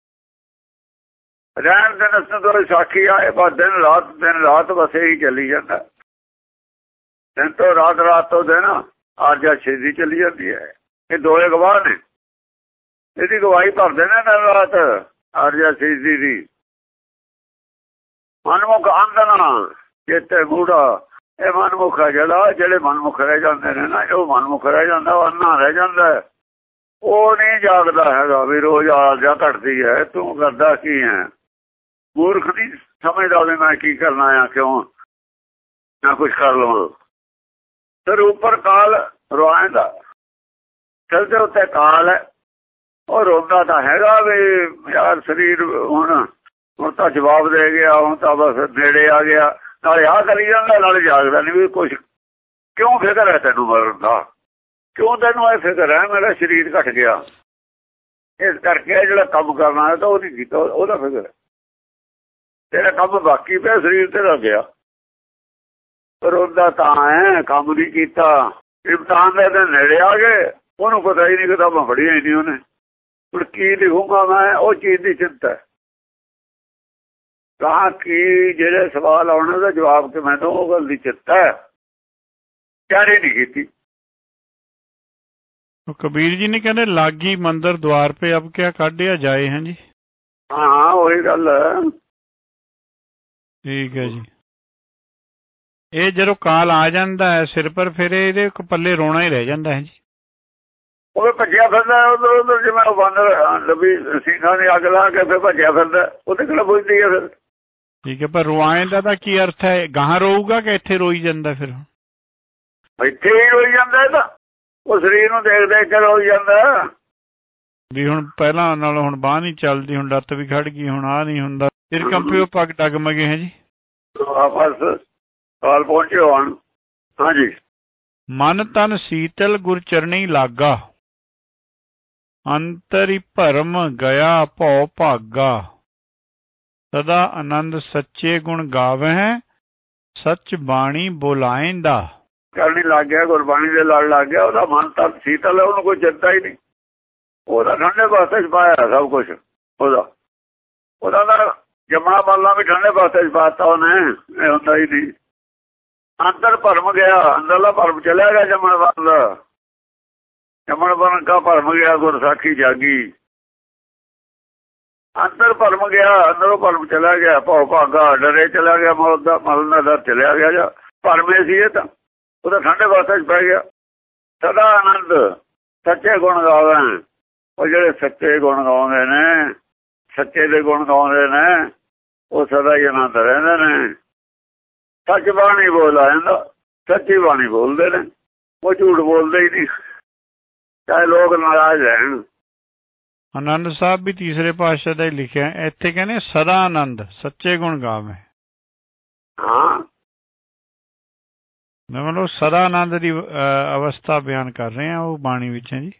ਰਹਿਣ ਦਿਨਸ ਦੋਏ ਸਾਖੀ ਆਏ, ਬਸ ਦਿਨ ਰਾਤ ਦਿਨ ਰਾਤ ਬਸ ਇਹੀ ਚੱਲੀ ਜਾਂਦਾ। ਦਿਨ ਤੋਂ ਰਾਤ, ਰਾਤ ਤੋਂ ਦਿਨ, ਆਰਜਾ ਛੇਤੀ ਚੱਲੀ ਜਾਂਦੀ ਹੈ। ਇਹ ਦੋਏ ਗਵਾਹ ਨੇ, ਇਹਦੀ ਗਵਾਹੀ ਭਰਦੇ ਨੇ ਦਿਨ ਰਾਤ, ਆਰਜਾ ਛੇਤੀ ਦੀ। ਮਨਮੁਖ ਅੰਧ ਨਾ ਚੇਤੇ ਮੂੜਾ, ਇਹ ਮਨਮੁਖ ਹੈ ਜਿਹੜਾ, ਜਿਹੜੇ ਮਨਮੁਖ ਰਹਿ ਜਾਂਦੇ ਨੇ ਨਾ, ਉਹ ਮਨਮੁਖ ਰਹਿ ਜਾਂਦਾ, ਉਹ ਅੰਨਾ ਰਹਿ ਜਾਂਦਾ। ਉਹ ਨਹੀਂ ਜਾਗਦਾ ਹੈਗਾ ਵੀ ਰੋਜ਼ ਆਰਜਾ ਘਟਦੀ ਹੈ, ਤੂੰ ਕਰਦਾ ਕੀ ਹੈ। ਮੂਰਖ ਨਹੀਂ ਸਮਝਦਾ ਵੀ ਮੈਂ ਕੀ ਕਰਨਾ ਆ, ਕਿਉਂ ਮੈਂ ਕੁਛ ਕਰ ਲਵਾਂ। ਫਿਰ ਉੱਪਰ ਕਾਲ ਰੋਆਂਦਾ, ਸਿਰ ਦੇ ਉੱਤੇ ਕਾਲ ਹੈ, ਉਹ ਰੋਂਦਾ ਤਾਂ ਹੈਗਾ ਵੀ ਯਾਰ ਸਰੀਰ ਹੁਣ ਹੁਣ ਤਾਂ ਜਵਾਬ ਦੇ ਗਿਆ, ਹੁਣ ਤਾਂ ਬਸ ਨੇੜੇ ਆ ਗਿਆ। ਨਾਲੇ ਆਹ ਕਰੀ ਜਾਂਦਾ, ਨਾਲੇ ਜਾਗਦਾ ਨਹੀਂ ਵੀ ਕੁਛ। ਕਿਉਂ ਫਿਕਰ ਹੈ ਤੈਨੂੰ ਮਰਨ ਦਾ? ਕਿਉਂ ਤੈਨੂੰ ਇਹ ਫਿਕਰ ਹੈ ਮੇਰਾ ਸਰੀਰ ਘਟ ਗਿਆ? ਇਸ ਕਰਕੇ ਜਿਹੜਾ ਕੰਮ ਕਰਨਾ ਹੈ ਤਾਂ ਉਹ ਨਹੀਂ ਕੀਤਾ, ਉਹਦਾ ਫਿਕਰ ਹੈ। ਤੇਰਾ ਕੰਮ ਬਾਕੀ ਪਿਆ, ਸਰੀਰ ਤੇਰਾ ਗਿਆ। ਪਰ ਉਹਦਾ ਤਾਂ ਹੈ ਕੰਮ ਨਹੀਂ ਕੀਤਾ। ਇਮਤਿਹਾਨ ਦੇ ਦਿਨ ਨੇੜੇ ਆ ਗਏ, ਉਹਨੂੰ ਪਤਾ ਹੀ ਨਹੀਂ, ਕਿਤਾਬਾਂ ਪੜ੍ਹੀਆਂ ਹੀ ਨਹੀਂ ਉਹਨੇ। ਹੁਣ ਕੀ ਲਿਖੂਗਾ ਮੈਂ, ਉਹ ਚੀਜ਼ ਦੀ ਚਿੰਤਾ ਹੈ। ਕਹਾ ਕੀ ਜਿਹੜੇ ਸਵਾਲ ਆਉਣੇ ਉਹਦਾ ਜਵਾਬ ਕਿ ਮੈਨੂੰ ਉਹ ਗੱਲ ਦੀ ਚਿੰਤਾ ਹੈ, ਚਾਰੇ ਨਹੀਂ ਕੀਤੀ। ਕਬੀਰ ਜੀ ਨੇ ਕਹਿੰਦੇ ਲਾਗੀ ਮੰਦਰ ਦੁਆਰ ਪੇ ਅਬ ਕਿਆ ਕਾਢਿਆ ਜਾਏ ਹੈ ਜੀ। ਹਾਂ ਹਾਂ ਉਹੀ ਗੱਲ ਹੈ। ਠੀਕ ਹੈ ਜੀ। ਇਹ ਜਦੋਂ ਕਾਲ ਆ ਜਾਂਦਾ ਹੈ ਸਿਰ ਪਰ, ਫਿਰ ਇਹਦੇ ਪੱਲੇ ਰੋਣਾ ਹੀ ਰਹਿ ਜਾਂਦਾ ਹੈ ਜੀ। ਉਹ ਭੱਜਿਆ ਫਿਰਦਾ ਉਧਰ ਉਧਰ, ਜਿਵੇਂ ਉਹ ਬਾਂਦਰ ਲੱਭੀ ਸਿੰਘਾਂ ਦੀ ਅੱਗ ਲਾ ਕੇ ਫਿਰ ਭੱਜਿਆ ਫਿਰਦਾ, ਉਹਦੇ ਕੋਲ ਪੁੱਛਦੀ ਹੈ ਫਿਰ। ਠੀਕ ਹੈ, ਪਰ ਰੁਆਏ ਦਾ ਤਾਂ ਕੀ ਅਰਥ ਹੈ? ਗਾਹਾਂ ਰੋਊਗਾ ਕਿ ਇੱਥੇ ਰੋਈ ਜਾਂਦਾ? ਫਿਰ ਇੱਥੇ ਹੀ ਰੋਈ ਜਾਂਦਾ, ਤਾਂ ਉਹ ਸਰੀਰ ਨੂੰ ਦੇਖ ਦੇਖ ਕੇ ਰੋਈ ਜਾਂਦਾ ਵੀ ਹੁਣ ਪਹਿਲਾਂ ਨਾਲੋਂ ਹੁਣ ਬਾਂਹ ਨਹੀਂ ਚੱਲਦੀ, ਹੁਣ ਲੱਤ ਵੀ ਖੜ ਗਈ, ਹੁਣ ਆਹ ਨਹੀਂ ਹੁੰਦਾ, ਫਿਰ ਕੰਪਿਓ ਪੱਗ ਡਗਮਗੇ ਹੈ ਜੀ। ਬਸ ਕਾਲ ਪਹੁੰਚੇ ਹੋਣ। ਹਾਂਜੀ। ਮਨ ਤਨ ਸੀਤਲ ਗੁਰਚਰਣੀ ਲਾਗਾ, ਅੰਤਰਿ ਭਰਮ ਗਿਆ ਭਉ ਭਾਗਾ, ਸਦਾ ਆਨੰਦ ਸੱਚੇ ਗੁਣ ਗਾਵਹਿ, ਸੱਚ ਬਾਣੀ ਬੋਲਾਇਂਦਾ। ਕਰਨੀ ਲੱਗ ਗਿਆ, ਗੁਰਬਾਣੀ ਦੇ ਲੜ ਲੱਗ ਗਿਆ, ਉਹਦਾ ਮਨ ਤਨ ਸੀਤਲ ਹੈ, ਉਹਨੂੰ ਕੋਈ ਚਿੰਤਾ ਹੀ ਨਹੀਂ, ਉਹਦਾ ਠੰਡੇ ਪਾਸੇ ਚ ਪਾਇਆ ਸਭ ਕੁਛ। ਉਹਦਾ ਉਹਦਾ ਤਾਂ ਜੰਮਣਾ ਮਰਨਾ ਵੀ ਠੰਡੇ ਪਾਸੇ ਚ ਪਾਤਾ ਉਹਨੇ, ਇਹ ਹੁੰਦਾ ਹੀ ਨਹੀਂ। ਅੰਦਰ ਭਰਮ ਗਿਆ, ਅੰਦਰਲਾ ਭਰਮ ਚਲਿਆ ਗਿਆ, ਜੰਮਣ ਬਰਨ ਦਾ ਜੰਮਣ ਬਰਨ ਕਾ ਭਰਮ ਗਿਆ, ਗੁਰਸਾਖੀ ਜਾਗੀ। ਅੰਦਰ ਭਰਮ ਗਿਆ, ਅੰਦਰੋਂ ਭਰਮ ਚਲਾ ਗਿਆ, ਭਉ ਭਾਗਾ ਡਰੇ ਚਲਾ ਗਿਆ, ਮੌਤ ਦਾ ਮਰਨ ਦਾ ਡਰ ਚਲਿਆ ਗਿਆ। ਜਾਂ ਭਰਮੇ ਸੀ ਇਹ ਤਾਂ, ਉਹਦਾ ਠੰਡੇ ਪਾਸੇ ਚ ਪੈ ਗਿਆ। ਸਦਾ ਆਨੰਦ ਸੱਚੇ ਗੁਣ ਗਾਵੇ, ਉਹ ਜਿਹੜੇ ਸੱਚੇ ਗੁਣ ਗਾਉਂਦੇ ਨੇ, ਸੱਚੇ ਦੇ ਗੁਣ ਗਾਉਂਦੇ ਨੇ, ਉਹ ਸਦਾ ਹੀ ਆਨੰਦ ਰਹਿੰਦੇ ਨੇ। ਸੱਚ ਬਾਣੀ ਬੋਲ ਆ ਜਾਂਦਾ, ਸੱਚੀ ਬਾਣੀ ਬੋਲਦੇ ਨੇ, ਉਹ ਝੂਠ ਬੋਲਦੇ ਹੀ ਨਹੀਂ, ਚਾਹੇ ਲੋਕ ਨਾਰਾਜ਼ ਰਹਿਣ। ਆਨੰਦ ਸਾਹਿਬ ਵੀ ਤੀਸਰੇ ਪਾਤਸ਼ਾਹ ਦਾ ਹੀ ਲਿਖਿਆ, ਇੱਥੇ ਕਹਿੰਦੇ ਸਦਾ ਆਨੰਦ ਸੱਚੇ ਗੁਣ ਗਾਵੇ। ਹਾਂ, ਮੈਂ ਮਤਲਬ ਸਦਾ ਆਨੰਦ ਦੀ ਅਵਸਥਾ ਬਿਆਨ ਕਰ ਰਹੇ ਹਾਂ, ਉਹ ਬਾਣੀ ਵਿੱਚ ਹੈ ਜੀ।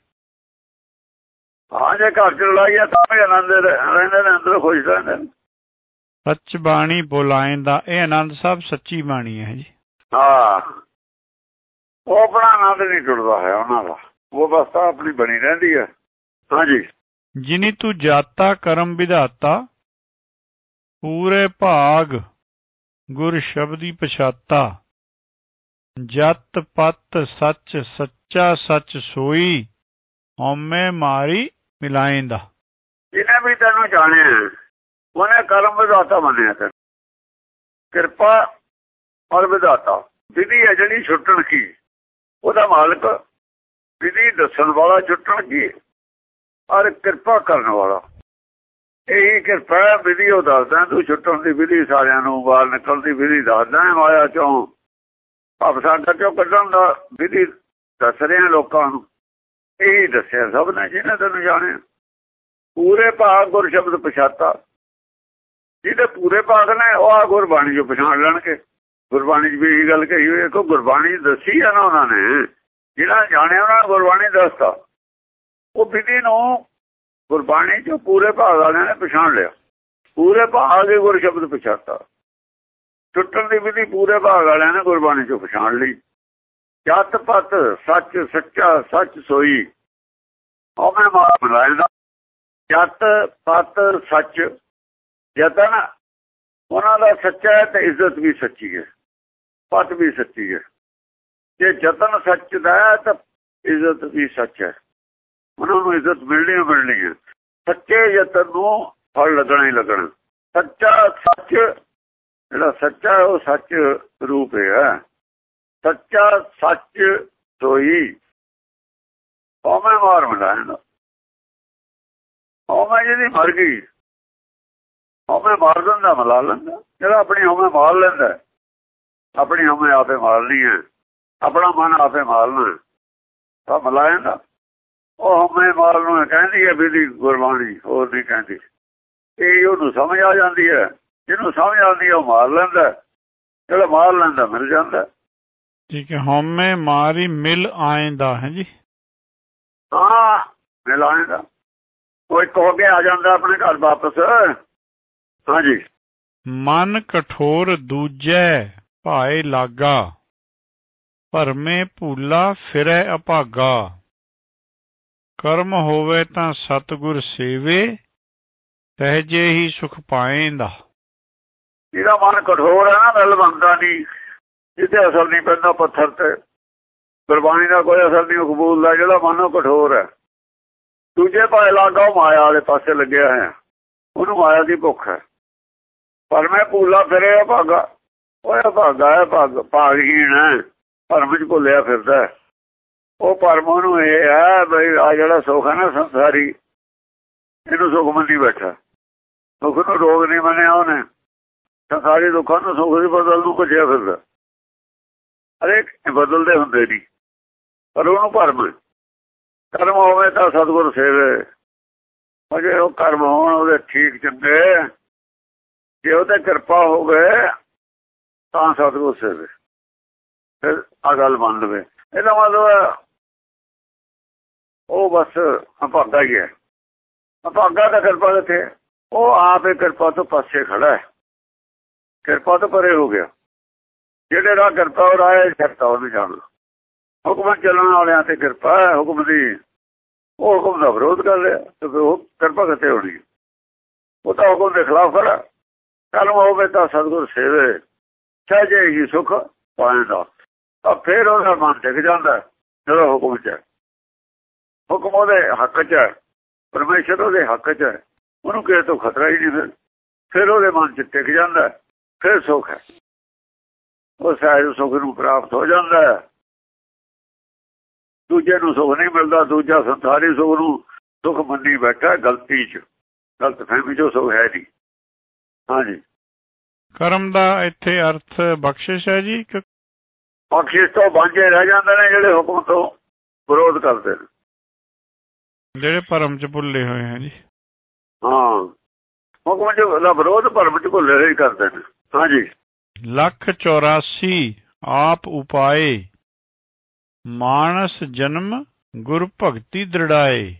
ਹਾਂ, ਜੇ ਘਰ ਚ ਲੜਾਈ ਆ ਤਾਂ ਵੀ ਆਨੰਦ ਰਹਿੰਦੇ ਨੇ, ਅੰਦਰ ਖੁਸ਼ ਰਹਿੰਦੇ ਨੇ। ਸੱਚ ਬਾਣੀ ਬੋਲਾਇਂਦਾ, ਇਹ ਆਨੰਦ ਸਾਹਿਬ ਸੱਚੀ ਬਾਣੀ ਹੈ ਜੀ। ਹਾਂ, ਉਹ ਆਪਣਾ ਆਨੰਦ ਨਹੀਂ ਟੁੱਟਦਾ ਹੈ ਉਹਨਾਂ ਦਾ, ਉਹ ਅਵਸਥਾ ਆਪਣੀ ਬਣੀ ਰਹਿੰਦੀ ਹੈ। ਹਾਂਜੀ। ਜਿਨੀ ਤੂੰ ਜਾਤਾ ਕਰਮ ਵਿਧਾਤਾ, ਪੂਰੇ ਭਾਗ ਗੁਰ ਸ਼ਬਦੀ ਪਛਾਤਾ, ਜਤ ਪਤ ਸੱਚ ਸੱਚਾ ਸੱਚ ਸੋਈ, ਹਉਮੈ ਮਾਰੀ ਮਿਲਾਇਂਦਾ। ਜਿਹਨੇ ਵੀ ਤੈਨੂੰ ਜਾਣਿਆ ਉਹਨੇ ਕਰਮ ਵਿਧਾਤਾ ਮੰਨਿਆ ਤੈਨੂੰ। ਕਿਰਪਾ ਔਰ ਵਿਧਾਤਾ, ਵਿਧੀ ਹੈ ਜਿਹੜੀ ਛੁੱਟਣ ਕੀ, ਉਹਦਾ ਮਾਲਕ, ਵਿਧੀ ਦੱਸਣ ਵਾਲਾ ਛੁੱਟਣ ਕੀ, ਔਰ ਕਿਰਪਾ ਕਰਨ ਵਾਲਾ। ਇਹੀ ਕਿਰਪਾ ਵਿਧੀ ਉਹ ਦੱਸਦਾ, ਤੂੰ ਛੁੱਟਣ ਦੀ ਵਿਧੀ ਸਾਰਿਆਂ ਨੂੰ, ਬਾਹਰ ਨਿਕਲਣ ਦੀ ਵਿਧੀ ਦੱਸਦਾ, ਮਾਇਆ ਚੋਂ ਭਵ ਸਾਗਰ ਚੋਂ ਕੱਢਣ ਦਾ ਵਿਧੀ ਦੱਸ ਰਿਹਾ ਲੋਕਾਂ ਨੂੰ। ਇਹੀ ਦੱਸਿਆ ਸਭ ਨੇ ਜਿਹਨੇ ਤੈਨੂੰ ਜਾਣਿਆ। ਪੂਰੇ ਭਾਗ ਗੁਰ ਸ਼ਬਦ ਪਛਾਤਾ, ਜਿਹਦੇ ਪੂਰੇ ਭਾਗ ਨੇ ਉਹ ਆ ਗੁਰਬਾਣੀ ਚੋਂ ਪਛਾਣ ਲੈਣਗੇ। ਗੁਰਬਾਣੀ 'ਚ ਵੀ ਇਹੀ ਗੱਲ ਕਹੀ ਹੋਈ ਹੈ ਕਿ ਗੁਰਬਾਣੀ ਦੱਸੀ ਆ ਨਾ ਉਹਨਾਂ ਨੇ, ਜਿਹਨਾਂ ਜਾਣਿਆ ਉਹਨਾਂ ਨੇ ਗੁਰਬਾਣੀ ਦੱਸਤਾ। ਉਹ ਵਿਧੀ ਨੂੰ ਗੁਰਬਾਣੀ 'ਚੋਂ ਪੂਰੇ ਭਾਗ ਵਾਲਿਆਂ ਨੇ ਪਛਾਣ ਲਿਆ। ਪੂਰੇ ਭਾਗ ਹੀ ਗੁਰ ਸ਼ਬਦ ਪਛਾਤਾ, ਟੁੱਟਣ ਦੀ ਵਿਧੀ ਪੂਰੇ ਭਾਗ ਵਾਲਿਆਂ ਨੇ ਗੁਰਬਾਣੀ 'ਚੋਂ ਪਛਾਣ ਲਈ। ਜਤ ਪਤ ਸੱਚ ਸੱਚਾ ਸੱਚ ਸੋਈ, ਹਉਮੈ ਮਾਰ ਮਿਲਾਇਂਦਾ। ਜਤ ਪਤ ਸੱਚ, ਜਤਨ ਉਹਨਾਂ ਦਾ ਸੱਚਾ ਹੈ ਤੇ ਇੱਜ਼ਤ ਵੀ ਸੱਚੀ ਹੈ, ਪਤ ਵੀ ਸੱਚੀ ਹੈ। ਜੇ ਜਤਨ ਸੱਚ ਦਾ ਹੈ ਤਾਂ ਇੱਜ਼ਤ ਵੀ ਸੱਚ ਹੈ, ਉਹਨਾਂ ਨੂੰ ਇੱਜ਼ਤ ਮਿਲਣੀ ਓ ਮਿਲਣੀ ਹੈ। ਸੱਚੇ ਯਤਨ ਨੂੰ ਫਲ ਲੱਗਣਾ ਹੀ ਲੱਗਣਾ। ਸੱਚਾ ਸੱਚ, ਜਿਹੜਾ ਸੱਚਾ ਉਹ ਸੱਚ ਰੂਪ ਹੈ। ਸੱਚਾ ਸੱਚ ਸੋਈ, ਹਉਮੈ ਮਾਰ ਮਿਲਾਇਂਦਾ। ਹਉਮੈ ਜਿਹਦੀ ਮਰ ਗਈ, ਹਉਮੈ ਮਾਰ ਦਿੰਦਾ, ਮਿਲਾ ਲੈਂਦਾ। ਜਿਹੜਾ ਆਪਣੀ ਹਉਮੈ ਮਾਰ ਲੈਂਦਾ, ਆਪਣੀ ਹਉਮੈ ਆਪੇ ਮਾਰਨੀ ਹੈ, ਆਪਣਾ ਮਨ ਆਪੇ ਮਾਰਨਾ, ਤਾਂ ਮਿਲਾ ਜਾਂਦਾ। ਉਹ ਹਉਮੈ ਮਾਰਨ ਨੂੰ ਕਹਿੰਦੀ ਹੈ ਵਿਧੀ ਗੁਰਬਾਣੀ, ਹੋਰ ਨਹੀਂ ਕਹਿੰਦੀ। ਇਹ ਉਹਨੂੰ ਸਮਝ ਆ ਜਾਂਦੀ ਹੈ, ਜਿਹਨੂੰ ਸਮਝ ਆਉਂਦੀ ਹੈ ਉਹ ਮਾਰ ਲੈਂਦਾ, ਜਿਹੜਾ ਮਾਰ ਲੈਂਦਾ ਮਿਲ ਜਾਂਦਾ। ਠੀਕ ਹੈ, ਹਉਮੈ ਮਾਰੀ ਮਿਲ ਆਇਂਦਾ ਹੈ ਜੀ। ਹਾਂ, ਮਿਲ ਆਇਂਦਾ, ਉਹ ਇੱਕ ਹੋ ਕੇ ਆ ਜਾਂਦਾ ਆਪਣੇ ਘਰ ਵਾਪਸ। ਹਾਂਜੀ। ਮਨ ਕਠੋਰ ਦੂਜੈ ਭਾਏ ਲਾਗਾ, ਭਰਮੇ ਭੂਲਾ ਫਿਰੈ ਅਭਾਗਾ, ਕਰਮ ਹੋਵੇ ਤਾਂ ਸਤਿਗੁਰ ਸੇਵੇ, ਸਹਿਜੇ ਹੀ ਸੁਖ ਪਾਏਂਦਾ। ਜਿਹਦਾ ਮਨ ਕਠੋਰ ਹੈ ਨਾ ਗੱਲ ਬਣਦਾ ਨਹੀਂ, ਜਿੱਥੇ ਅਸਰ ਨਹੀਂ ਪੈਂਦਾ ਪੱਥਰ ਤੇ, ਗੁਰਬਾਣੀ ਦਾ ਕੋਈ ਅਸਰ ਨਹੀਂ ਕਬੂਲਦਾ। ਜਿਹੜਾ ਮਨ ਉਹ ਕਠੋਰ ਹੈ। ਦੂਜੇ ਪਾਸੇ ਲਾਗਾ ਉਹ ਮਾਇਆ ਵਾਲੇ ਪਾਸੇ ਲੱਗਿਆ ਹੈ, ਉਹਨੂੰ ਮਾਇਆ ਦੀ ਭੁੱਖ ਹੈ। ਪਰ ਮੈਂ ਭੂਲਾ ਫਿਰੇ ਆ ਭਾਗਾ, ਉਹ ਭਾਗਾ ਹੈ ਭਾਗ ਭਾਗਹੀਣ ਹੈ, ਭਰਮ ਚ ਭੁੱਲਿਆ ਫਿਰਦਾ। ਉਹ ਭਰਮ ਉਹਨੂੰ ਇਹ ਹੈ ਬਈ ਆ ਜਿਹੜਾ ਸੁੱਖ ਹੈ ਨਾ ਸੰਸਾਰੀ, ਇਹਨੂੰ ਸੁੱਖ ਮੰਨੀ ਬੈਠਾ। ਸੁੱਖ ਨੂੰ ਰੋਗ ਨਹੀਂ ਮੰਨਿਆ ਉਹਨੇ, ਸੰਸਾਰੀ ਦੁੱਖਾਂ ਨੂੰ ਸੁੱਖ ਦੀ ਬਦਲ ਨੂੰ ਭੱਜਿਆ ਫਿਰਦਾ। ਹਰੇਕ ਬਦਲਦੇ ਹੁੰਦੇ ਨਹੀਂ, ਪਰ ਉਹਨੂੰ ਭਰਮ ਕਰਮ ਹੋਵੇ ਤਾਂ ਸਤਿਗੁਰ ਸੇਵੇ। ਜੇ ਉਹ ਕਰਮ ਹੋਣ ਉਹਦੇ ਠੀਕ ਚੰਗੇ, ਜੇ ਉਹਦੇ ਕਿਰਪਾ ਹੋਵੇ ਤਾਂ ਸਤਿਗੁਰ ਸੇਵੇ। ਫਿਰ ਆ ਗੱਲ ਮੰਨ ਲਵੇ। ਇਹਦਾ ਮਤਲਬ ਉਹ ਬਸ ਅਭਾਗਾ ਹੀ ਹੈ। ਅਭਾਗਾ ਦਾ ਕਿਰਪਾ ਕਿੱਥੇ? ਉਹ ਆਪ ਹੀ ਕਿਰਪਾ ਤੋਂ ਪਾਸੇ ਖੜਾ ਹੈ, ਕਿਰਪਾ ਤੋਂ ਪਰੇ ਹੋ ਗਿਆ। ਜਿਹੜੇ ਰਾਹ ਕਿਰਪਾ ਉਹ ਰਾਹ ਸ਼ਰਤਾ ਉਹਨੂੰ ਜਾਣਾ। ਹੁਕਮ ਚੱਲਣ ਵਾਲਿਆਂ ਤੇ ਕਿਰਪਾ ਹੈ ਹੁਕਮ ਦੀ, ਉਹ ਹੁਕਮ ਦਾ ਵਿਰੋਧ ਕਰ ਰਿਹਾ ਤੇ ਉਹ ਕਿਰਪਾ ਕਿੱਥੇ ਹੋਣੀ? ਉਹ ਤਾਂ ਹੁਕਮ ਦੇ ਖਿਲਾਫ ਖੜਾ। ਕਰਮ ਹੋਵੇ ਤਾਂ ਸਤਿਗੁਰ ਸੇਵੇ, ਸਹਿਜੇ ਹੀ ਸੁੱਖ ਪਾਏਗਾ। ਤਾਂ ਫਿਰ ਉਹਦਾ ਮਨ ਟਿਕ ਜਾਂਦਾ ਜਦੋਂ ਹੁਕਮ 'ਚ ਹੈ। ਹੁਕਮ ਉਹਦੇ ਹੱਕ 'ਚ ਹੈ, ਪਰਮੇਸ਼ਰ ਉਹਦੇ ਹੱਕ 'ਚ ਹੈ, ਉਹਨੂੰ ਕਿਸੇ ਤੋਂ ਖਤਰਾ ਹੀ ਨਹੀਂ। ਫਿਰ ਫਿਰ ਉਹਦੇ ਮਨ 'ਚ ਟਿਕ ਜਾਂਦਾ, ਫਿਰ ਸੁੱਖ ਹੈ। ਉਹ ਸਹਿਜ ਸੁੱਖ ਨੂੰ ਪ੍ਰਾਪਤ ਹੋ ਜਾਂਦਾ ਹੈ। ਦੂਜੇ ਨੂੰ ਸੁੱਖ ਨਹੀਂ ਮਿਲਦਾ, ਦੂਜਾ ਸੰਸਾਰੀ ਸੁੱਖ ਨੂੰ ਸੁੱਖ ਮੰਨੀ ਬੈਠਾ ਗਲਤੀ 'ਚ, ਗਲਤ ਫਹਿਮੀ 'ਚ ਸੁੱਖ ਹੈ ਨਹੀਂ। ਹਾਂਜੀ, ਕਰਮ ਦਾ ਇੱਥੇ ਅਰਥ ਬਖਸ਼ਿਸ਼ ਹੈ ਜੀ? ਬਖਸ਼ਿਸ਼ ਤੋਂ ਵਾਂਝੇ ਰਹਿ ਜਾਂਦੇ ਨੇ ਜਿਹੜੇ ਹੁਕਮ ਤੋਂ ਵਿਰੋਧ ਕਰਦੇ ਨੇ, ਜਿਹੜੇ ਭਰਮ 'ਚ ਭੁੱਲੇ ਹੋਏ ਹੈ ਜੀ। ਹਾਂ, ਹੁਕਮ 'ਚ ਦਾ ਵਿਰੋਧ ਭਰਮ 'ਚ ਭੁੱਲੇ ਹੋਏ ਕਰਦੇ ਨੇ। ਹਾਂਜੀ, ਲੱਖ ਚੌਰਾਸੀ ਆਪ ਉਪਾਏ, ਮਾਨਸ ਜਨਮ ਗੁਰ ਭਗਤੀ ਦ੍ਰਿੜਾਏ,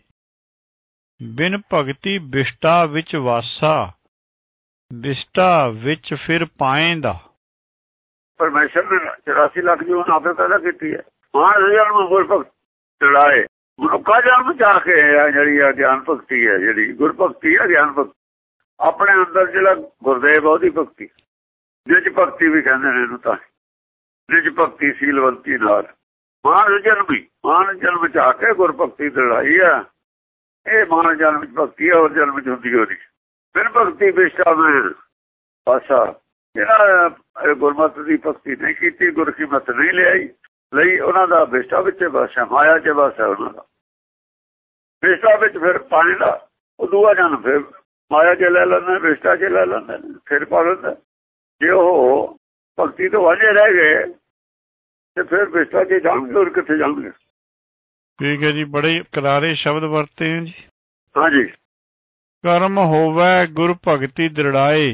ਬਿਨ ਭਗਤੀ ਬਿਸ਼ਟਾ ਵਿੱਚ ਵਾਸਾ, ਬਿਸ਼ਟਾ ਵਿੱਚ ਫਿਰ ਪਾਏਂਦਾ। ਪਰਮੇਸ਼ਰ ਨੇ ਚੁਰਾਸੀ ਲੱਖ ਜੂਨ ਆਪੇ ਪੈਦਾ ਕੀਤੀ ਹੈ। ਮਾਨਸ ਜਨਮ ਗੁਰ ਭਗਤੀ ਦ੍ਰਿੜਾਏ, ਮਨੁੱਖਾ ਜਨਮ ਚ ਆ ਕੇ ਜਿਹੜੀ ਆ ਗਿਆਨ ਭਗਤੀ ਹੈ, ਜਿਹੜੀ ਗੁਰ ਭਗਤੀ ਹੈ ਗਿਆਨ ਭਗਤੀ। ਆਪਣੇ ਅੰਦਰ ਜਿਹੜਾ ਗੁਰਦੇਵ ਉਹਦੀ ਭਗਤੀ, ਨਿਜ ਭਗਤੀ ਵੀ ਕਹਿੰਦੇ ਨੇ ਇਹਨੂੰ। ਤਾਂ ਨਿਜ ਭਗਤੀ ਸੀਲਵੰਤੀ ਨਾਲ ਮਾਨਸ ਜਨਮ ਹੀ, ਮਾਨਸ ਜਨਮ ਚ ਆ ਕੇ ਗੁਰ ਭਗਤੀ ਦ੍ਰਿੜਾਈ ਆ। ਇਹ ਮਾਨਸ ਜਨਮ ਚ ਭਗਤੀ ਹੈ, ਹੋਰ ਜਨਮ ਚ ਹੁੰਦੀ ਉਹਦੀ। ਬਿਨ ਭਗਤੀ ਬਿਸ਼ਟਾ ਮੈਂ ਪਾਸਾ, ਜਿਹੜਾ ਗੁਰਮਤ ਦੀ ਭਗਤੀ ਨਹੀਂ ਕੀਤੀ, ਗੁਰ ਕੀ ਮਤ ਨਹੀਂ ਲਿਆਈ ਲਈ, ਉਹਨਾਂ ਦਾ ਬਿਸ਼ਟਾ ਵਿੱਚ ਬਸ ਹੈ, ਮਾਇਆ ਚ ਬਸ ਹੈ ਉਹਨਾਂ ਦਾ। ਬਿਸ਼ਟਾ ਵਿੱਚ ਫਿਰ ਪਾਣੀ ਦਾ ਉਹ ਦੂਆ ਜਨਮ ਫਿਰ ਮਾਇਆ ਚ ਲੈ ਲੈਂਦੇ, ਬਿਸ਼ਟਾ ਚ ਲੈ ਲੈਂਦੇ, ਫਿਰ ਪਾ ਲੈਂਦਾ। ਜੇ ਉਹ ਭਗਤੀ ਤੋਂ ਵਾਂਝੇ ਰਹਿ ਗਏ ਤੇ ਫਿਰ ਬਿਸ਼ਟਾ ਚ ਜਾਣਗੇ, ਹੋਰ ਕਿੱਥੇ ਜਾਣਗੇ? ਠੀਕ ਹੈ ਜੀ, ਬੜੇ ਕਰਾਰੇ ਸ਼ਬਦ ਵਰਤੇ ਹੈ ਜੀ। ਹਾਂਜੀ, ਕਰਮ ਹੋਵੇ ਗੁਰ ਭਗਤੀ ਦ੍ਰਿੜਾਏ,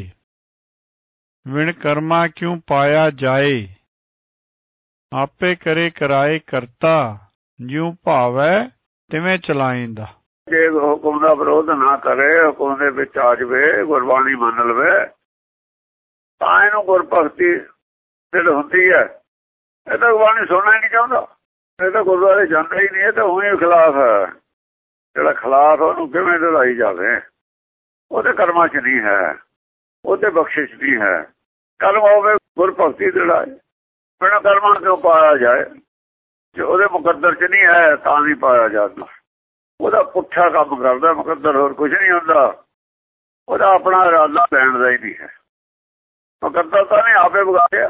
ਵਿਣ ਕਰਮਾ ਕਿਉ ਪਾਇਆ ਜਾਏ, ਆਪੇ ਕਰੇ ਕਰਾਏ ਕਰਤਾ, ਜਿਉ ਭਾਵੈ ਤਿਵੇਂ ਚਲਾਇਂਦਾ। ਜੇ ਹੁਕਮ ਦਾ ਵਿਰੋਧ ਨਾ ਕਰੇ, ਹੁਕਮ ਦੇ ਵਿੱਚ ਆ ਜਾਵੇ, ਗੁਰਬਾਣੀ ਮੰਨ ਲਵੇ, ਤਾਂ ਇਹਨੂੰ ਗੁਰ ਭਗਤੀ ਦਿਲ ਹੁੰਦੀ ਹੈ। ਇਹ ਤਾਂ ਗੁਰਬਾਣੀ ਸੁਣਨਾ ਹੀ ਨਹੀਂ ਚਾਹੁੰਦਾ, ਇਹ ਤਾਂ ਗੁਰਦੁਆਰੇ ਜਾਂਦਾ ਹੀ ਨਹੀਂ। ਇਹ ਤਾਂ ਉਹੀ ਖਿਲਾਫ ਹੈ। ਜਿਹੜਾ ਖਿਲਾਫ ਉਹਨੂੰ ਕਿਵੇਂ ਦੜਾਈ ਜਾਵੇ? ਉਹਦੇ ਕਰਮਾਂ 'ਚ ਨਹੀਂ ਹੈ, ਉਹਦੇ ਬਖਸ਼ਿਸ਼ ਨਹੀਂ ਹੈ। ਕਰਮ ਹੋਵੇ ਗੁਰ ਭਗਤੀ ਦੜਾਏ, ਬਿਨਾਂ ਕਰਮਾਂ ਕਿਉਂ ਪਾਇਆ ਜਾਏ? ਜੇ ਉਹਦੇ ਮੁਕੱਦਰ 'ਚ ਨਹੀਂ ਹੈ ਤਾਂ ਨਹੀਂ ਪਾਇਆ ਜਾਂਦਾ। ਉਹਦਾ ਪੁੱਠਾ ਕੰਮ ਕਰਦਾ ਮੁਕੱਦਰ, ਹੋਰ ਕੁਝ ਨਹੀਂ ਹੁੰਦਾ। ਉਹਦਾ ਆਪਣਾ ਇਰਾਦਾ ਲੈਣ ਦਾ ਹੀ ਨਹੀਂ ਹੈ। ਮੁਕੱਦਰ ਤਾਂ ਨਹੀਂ ਆਪੇ ਵਿਗਾੜਿਆ,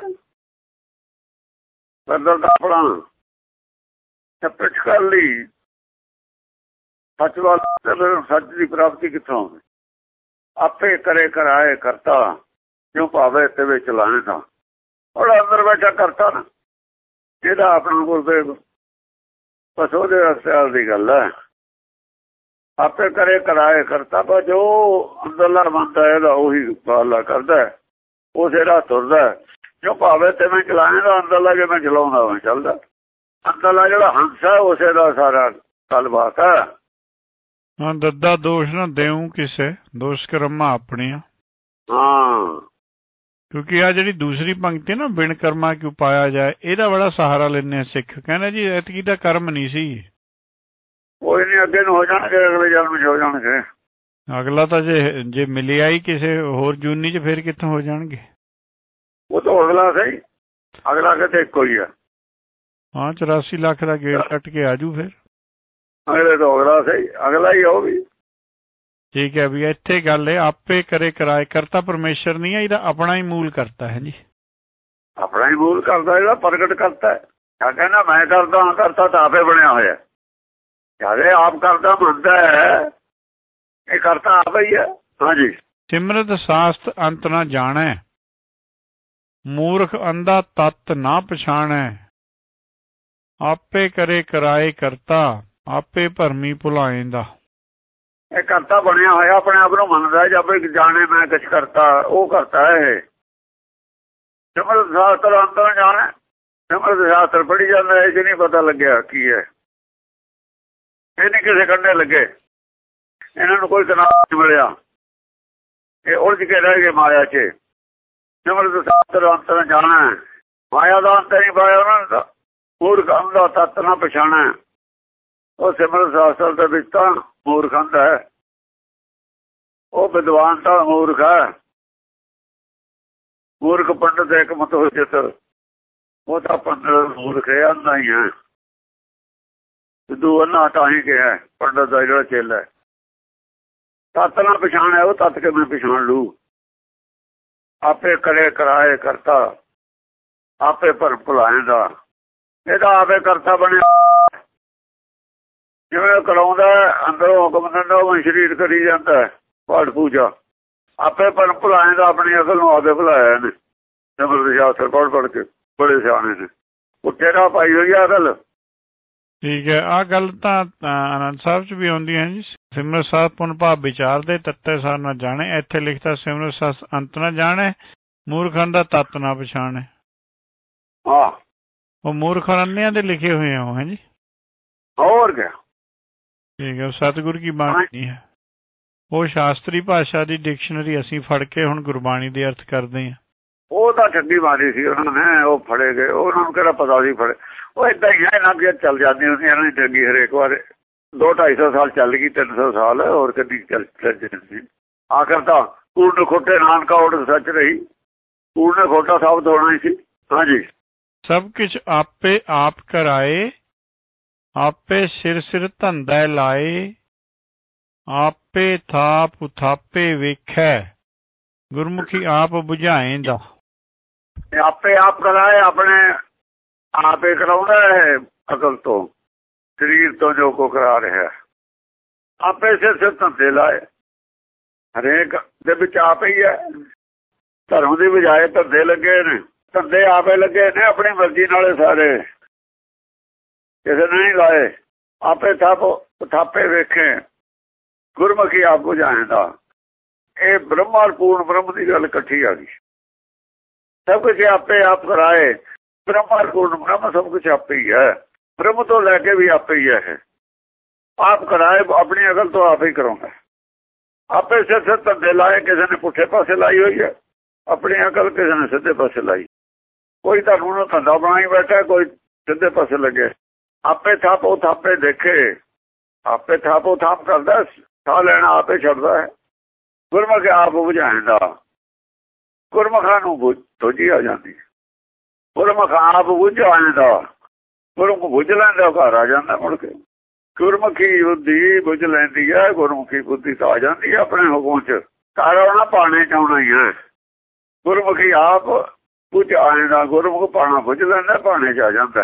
ਮੁਕੱਦਰ ਤਾਂ ਆਪਣਾ ਪਿੱਛ ਕਰ ਲਈ ਸੱਚ ਵੱਲ, ਫਿਰ ਸੱਚ ਦੀ ਪ੍ਰਾਪਤੀ ਕਿੱਥੋਂ ਹੋਵੇ? ਆਪੇ ਕਰੇ ਕਰਾਏ ਕਰਤਾ, ਜੋ ਭਾਵੇਂ ਤਿਵੇਂ ਚਲਾਏ। ਤਾਂ ਉਹਦਾ ਅੰਦਰ ਬੈਠਾ ਕਰਤਾ ਨਾ, ਇਹਦਾ ਆਪਣਾ ਗੁਰਦੇਵ, ਬਸ ਉਹਦੇ ਅਖਤਿਆਰ ਦੀ ਗੱਲ ਹੈ। ਆਪੇ ਕਰੇ ਕਰਾਏ ਕਰਤਾ, ਪਰ ਜੋ ਅੰਦਰਲਾ ਮੰਨਦਾ ਇਹਦਾ ਉਹੀ ਪਾਲਾ ਕਰਦਾ, ਉਸੇ ਰਾਹ ਤੁਰਦਾ। ਜੋ ਭਾਵੇਂ ਤਿਵੇਂ ਚਲਾਏਗਾ, ਅੰਦਰਲਾ ਜਿਵੇਂ ਚਲਾਉਂਦਾ ਉਵੇਂ ਚੱਲਦਾ। ਅੰਦਰਲਾ ਜਿਹੜਾ ਹੰਸ ਹੈ ਉਸੇ ਦਾ ਸਾਰਾ ਗੱਲਬਾਤ ਹੈ। ਹਾਂ, ਦੱਦਾ ਦੋਸ਼ ਨਾ ਦੇਉ ਕਿਸੇ, ਦੋਸ਼ ਕਰਮਾਂ ਆਪਣੀਆਂ। ਹਾਂ, ਕਿਉਂਕਿ ਆ ਜਿਹੜੀ ਦੂਸਰੀ ਪੰਕਤੀ ਨਾ, ਬਿਨ ਕਰਮਾ ਕਿਉਂ ਪਾਇਆ ਜਾਏ, ਇਹਦਾ ਬੜਾ ਸਹਾਰਾ ਲੈਂਦੇ ਸਿੱਖ। ਕਹਿੰਦੇ ਜੀ ਐਤਕੀ ਦਾ ਕਰਮ ਨਹੀਂ ਸੀ। ਕੋਈ ਨਹੀਂ, ਅੱਗੇ ਨੂੰ ਹੋ ਜਾਣਗੇ, ਅਗਲੇ ਜਨਮ 'ਚ ਹੋ ਜਾਣਗੇ। ਅਗਲਾ ਤਾਂ ਜੇ ਜੇ ਮਿਲਿਆ ਹੀ ਕਿਸੇ ਹੋਰ ਜੂਨੀ 'ਚ, ਫਿਰ ਕਿੱਥੋਂ ਹੋ ਜਾਣਗੇ? ਤੋਂ ਅਗਲਾ ਸਹੀ, ਅਗਲਾ ਕਿਤੇ ਇੱਕੋ ਹੀ ਆ। ਹਾਂ ਚੁਰਾਸੀ ਲੱਖ ਦਾ ਗੇੜ ਕੱਟ ਕੇ ਆਜੂ ਫਿਰ ਅਗਲੇ ਤੋਂ ਅਗਲਾ ਸਹੀ, ਅਗਲਾ ਹੀ ਉਹ ਵੀ। ਠੀਕ ਹੈ ਵੀ ਇੱਥੇ ਗੱਲ ਹੈ ਆਪੇ ਕਰੇ ਕਰਾਏ ਕਰਤਾ ਪਰਮੇਸ਼ਰ ਨਹੀਂ ਹੈ, ਇਹਦਾ ਆਪਣਾ ਹੀ ਮੂਲ ਕਰਤਾ ਹੈ ਜੀ, ਆਪਣਾ ਹੀ ਮੂਲ ਕਰਦਾ, ਇਹਦਾ ਪ੍ਰਗਟ ਕਰਤਾ ਹੈ। ਕਹਿੰਦਾ ਮੈਂ ਕਰਦਾ ਹਾਂ, ਕਰਤਾ ਤਾਂ ਆਪੇ ਬਣਿਆ ਹੋਇਆ। ਜਦ ਆਪ ਕਰਦਾ ਮੰਨਦਾ ਹੈ, ਇਹ ਕਰਤਾ ਆਪ ਹੀ ਹੈ। ਹਾਂਜੀ। ਸਿਮਰਤ ਸਾਸਤ ਅੰਤ ਨਾ ਜਾਣੈ, ਮੂਰਖ ਅੰਧਾ ਤਤ ਨਾ ਪਛਾਣੈ, ਆਪੇ ਕਰੇ ਕਰਾਏ ਕਰਤਾ, ਆਪੇ ਭਰਮੀ ਭੁਲਾਏਂਦਾ। ਇਹ ਕਰਤਾ ਬਣਿਆ ਹੋਇਆ, ਆਪਣੇ ਆਪ ਨੂੰ ਮੰਨਦਾ ਜਦ ਜਾਣੇ ਮੈਂ ਕੁਛ ਕਰਤਾ, ਉਹ ਕਰਤਾ ਹੈ। ਸਿਮਰਤ ਸ਼ਾਸਤਰ ਅੰਤ ਨਾ ਜਾਣੈ, ਸਿਮਰਤ ਸ਼ਾਸਤਰ ਪੜ੍ਹੀ ਜਾਂਦਾ, ਇਹ 'ਚ ਨਹੀਂ ਪਤਾ ਲੱਗਿਆ ਕੀ ਹੈ। ਇਹ ਨਹੀਂ ਕਿਸੇ ਕੰਢੇ ਲੱਗੇ, ਇਹਨਾਂ ਨੂੰ ਕੋਈ ਤਨਾਵ ਨਹੀਂ ਮਿਲਿਆ, ਇਹ ਉਲਝ ਕੇ ਰਹਿ ਗਏ ਮਾਇਆ 'ਚ। ਸਿਮਰਤ ਸ਼ਾਸਤਰ ਅੰਤ ਨਾ ਜਾਣੈ, ਮਾਇਆ ਦਾ ਅੰਤ ਨਹੀਂ ਪਾਇਆ ਉਹਨਾਂ ਨੇ ਤਾਂ। ਮੂਰਖ ਅੰਧਾ ਤੱਤ ਨਾ ਪਛਾਣੈ, ਉਹ ਸਿਮਰਤ ਸ਼ਾਸਤਰ ਦੇ ਵਿੱਚ ਤਾਂ ਮੂਰਖ ਅੰਧ ਹੈ, ਉਹ ਵਿਦਵਾਨ ਤਾਂ ਮੂਰਖ ਹੈ। ਮੂਰਖ ਪੰਡਤ ਇੱਕ ਮਤ ਹੋ ਜਿੱਤ, ਉਹ ਤਾਂ ਪੰਡਤ ਮੂਰਖ ਹੈ, ਅੰਧਾ ਹੀ ਹੈ। ਸਿੱਧੂ ਅੰਨਾ ਤਾਂ ਹੀ ਕਿਹਾ ਪੰਡਤ ਦਾ ਜਿਹੜਾ ਚੇਲਾ, ਤੱਤ ਨਾ ਪਛਾਣਿਆ, ਉਹ ਤੱਤ ਕੇ ਮੈਂ ਪਛਾਣ ਲੂ। ਆਪੇ ਕਰੇ ਕਰਾਏ ਕਰਤਾ, ਆਪੇ ਭਰਮ ਭੁਲਾਏਂਦਾ, ਇਹਦਾ ਆਪੇ ਕਰਤਾ ਬਣਿਆ। ਜਿਵੇਂ ਕਰਾਉਂਦਾ ਅੰਦਰੋਂ ਹੁਕਮ ਦਿੰਦਾ, ਉਹ ਸਰੀਰ ਕਰੀ ਜਾਂਦਾ ਪਾਠ ਪੂਜਾ, ਆਪੇ ਭਰਮ ਭੁਲਾਏਂਦਾ। ਆਪਣੀ ਅਕਲ ਨੂੰ ਆਪੇ ਭੁਲਾਇਆ ਨੇ ਸਿਮਰਤ ਸ਼ਾਸਤਰ ਪੜ੍ਹ ਪੜ੍ਹ ਕੇ, ਬੜੇ ਸਿਆਣੇ ਨੇ, ਉੱਤੇ ਦਾ ਪਾਈ ਹੋਈ ਆ ਅਕਲ। ਠੀਕ ਹੈ, ਆਹ ਗੱਲ ਤਾਂ ਆਨੰਦ ਸਾਹਿਬ 'ਚ ਵੀ ਆਉਂਦੀ ਹੈ ਜੀ। ਸਿਮਰਤ ਸਾਧ ਪੁਨ ਭਾਵ ਵਿਚਾਰਦੇ ਤੱਤੇ ਸਾਰ ਨਾ ਜਾਣੇ, ਇੱਥੇ ਲਿਖਤਾ ਸਿਮਰਤ ਸਾਧ ਅੰਤ ਨਾ ਜਾਣੇ, ਮੂਰਖਾਂ ਦਾ ਤੱਤ ਨਾ ਪਛਾਣੇ। ਹਾਂ, ਉਹ ਮੂਰਖ ਅੰਨਿਆਂ ਦੇ ਲਿਖੇ ਹੋਏ ਆ ਉਹ, ਹੈ ਜੀ। ਹੋਰ ਕਿਆ। ਠੀਕ ਹੈ, ਸਤਿਗੁਰ ਕੀ ਬਾਣੀ ਹੈ, ਉਹ ਸ਼ਾਸਤਰੀ ਭਾਸ਼ਾ ਦੀ ਡਿਕਸ਼ਨਰੀ ਅਸੀਂ ਫੜ ਕੇ ਹੁਣ ਗੁਰਬਾਣੀ ਦੇ ਅਰਥ ਕਰਦੇ ਹਾਂ। ਉਹ ਤਾਂ ਠੱਗੀ ਮਾਰੀ ਸੀ ਉਹਨਾਂ ਨੇ, ਉਹ ਫੜੇ ਗਏ, ਉਹਨਾਂ ਨੂੰ ਕਿਹੜਾ ਪਤਾ ਸੀ ਫੜੇ। ਉਹ ਏਦਾਂ ਹੀ ਹੈ, ਇਹਨਾਂ ਦੀਆਂ ਚੱਲ ਜਾਂਦੀ ਹੁੰਦੀ ਇਹਨਾਂ ਦੀ ਠੱਗੀ ਹਰੇਕ ਵਾਰ। ਦੋ ਢਾਈ ਸੌ ਸਾਲ ਚੱਲ ਗਈ, ਤਿੰਨ ਸੌ ਸਾਲ ਹੋਰ ਕਦੀ ਚੱਲ ਜਾਂਦੀ। ਆਖਰ ਤਾਂ ਕੂੜ ਖੋਟੇ ਨਾਨਕਾ ਉਡ ਸੱਚ ਰਹੀ, ਕੂੜ ਨੇ ਖੋਟਾ ਸਾਬਤ ਹੋਣਾ ਹੀ ਸੀ। ਹਾਂਜੀ। ਸਭ ਕੁਛ ਆਪੇ ਆਪ ਕਰਾਏ, ਆਪੇ ਸਿਰ ਸਿਰ ਧੰਦਾ ਲਾਏ, ਆਪੇ ਥਾਪ ਉਥਾਪੇ ਵੇਖੈ, ਗੁਰਮੁਖੀ ਆਪ ਬੁਝਾਏਂਦਾ। ਆਪੇ ਆਪ ਕਰਾਏ, ਆਪਣੇ ਆਪੇ ਕਰਾਉਂਦਾ ਹੈ ਅਕਲ ਤੋਂ, ਸਰੀਰ ਤੋਂ ਜੋ ਕੋ ਕਰਾ ਰਿਹਾ। ਆਪੇ ਸਿਰ ਸਿਰ ਧੰਦੇ ਲਾਏ, ਹਰੇਕ ਦੇ ਵਿੱਚ ਆਪ ਹੀ ਹੈ। ਧਰਮ ਦੀ ਬਜਾਏ ਧੰਦੇ ਲੱਗੇ ਨੇ, ਧੰਦੇ ਆਪੇ ਲੱਗੇ ਨੇ ਆਪਣੀ ਮਰਜ਼ੀ ਨਾਲੇ ਸਾਰੇ, ਕਿਸੇ ਨੇ ਨਹੀਂ ਲਾਏ। ਆਪੇ ਥਾਪ ਥਾਪੇ ਵੇਖੇ, ਗੁਰਮੁਖੀ ਆਪ ਬੁਝਾਏਂਦਾ। ਇਹ ਬ੍ਰਹਮਾ ਪੂਰਨ ਬ੍ਰਹਮ ਦੀ ਗੱਲ ਇਕੱਠੀ ਆ ਗਈ। ਸਭ ਕੁਛ ਆਪੇ ਆਪ ਕਰਾਏ, ਬ੍ਰਹਮਾ ਪੂਰਨ ਬ੍ਰਹਮ ਸਭ ਕੁਛ ਆਪੇ ਹੀ ਹੈ, ਬ੍ਰਹਮ ਤੋਂ ਲੈ ਕੇ ਵੀ ਆਪੇ ਹੀ ਹੈ। ਆਪ ਕਰਾਏ, ਆਪਣੀ ਅਕਲ ਤੋਂ ਆਪ ਹੀ ਕਰਾਉਂਦਾ। ਆਪੇ ਸਿਰ ਸਿਰ ਧੰਦੇ ਲਾਏ, ਕਿਸੇ ਨੇ ਪੁੱਠੇ ਪਾਸੇ ਲਾਈ ਹੋਈ ਹੈ ਆਪਣੀ ਅਕਲ, ਕਿਸੇ ਨੇ ਸਿੱਧੇ ਪਾਸੇ ਲਾਈ। ਕੋਈ ਧਰਮ ਨੂੰ ਧੰਦਾ ਬਣਾਈ ਬੈਠਾ, ਕੋਈ ਸਿੱਧੇ ਪਾਸੇ ਲੱਗੇ। ਆਪੇ ਥਾਪੋ ਥਾਪੇ ਦੇਖੇ, ਆਪੇ ਥਾਪੋ ਥਾਪ ਕਰਦਾ, ਸਾਹ ਲੈਣਾ ਆਪੇ ਛੱਡਦਾ ਹੈ। ਗੁਰਮੁਖ ਆਪ ਬੁਝਾਏਂਦਾ, ਗੁਰਮੁਖਾਂ ਨੂੰ ਸੋਝੀ ਆ ਜਾਂਦੀ। ਗੁਰਮੁਖ ਆਪ ਬੁਝਾਏਂਦਾ, ਗੁਰਮੁਖ ਬੁਝ ਲੈਂਦਾ, ਘਰ ਆ ਜਾਂਦਾ ਮੁੜ ਕੇ। ਗੁਰਮੁਖੀ ਬੁੱਧੀ ਬੁਝ ਲੈਂਦੀ ਹੈ, ਗੁਰਮੁਖੀ ਬੁੱਧੀ ਤਾਂ ਆ ਜਾਂਦੀ ਹੈ ਆਪਣੇ ਹੁਕਮ 'ਚ। ਘਰ ਆਉਣਾ ਪਾਣੇ 'ਚ ਆਉਣਾ ਹੀ ਹੈ। ਗੁਰਮੁਖੀ ਆਪ ਬੁਝ ਆਏਂਦਾ, ਗੁਰਮੁਖ ਪਾਣਾ ਬੁਝ ਲੈਂਦਾ, ਪਾਣੇ 'ਚ ਆ ਜਾਂਦਾ।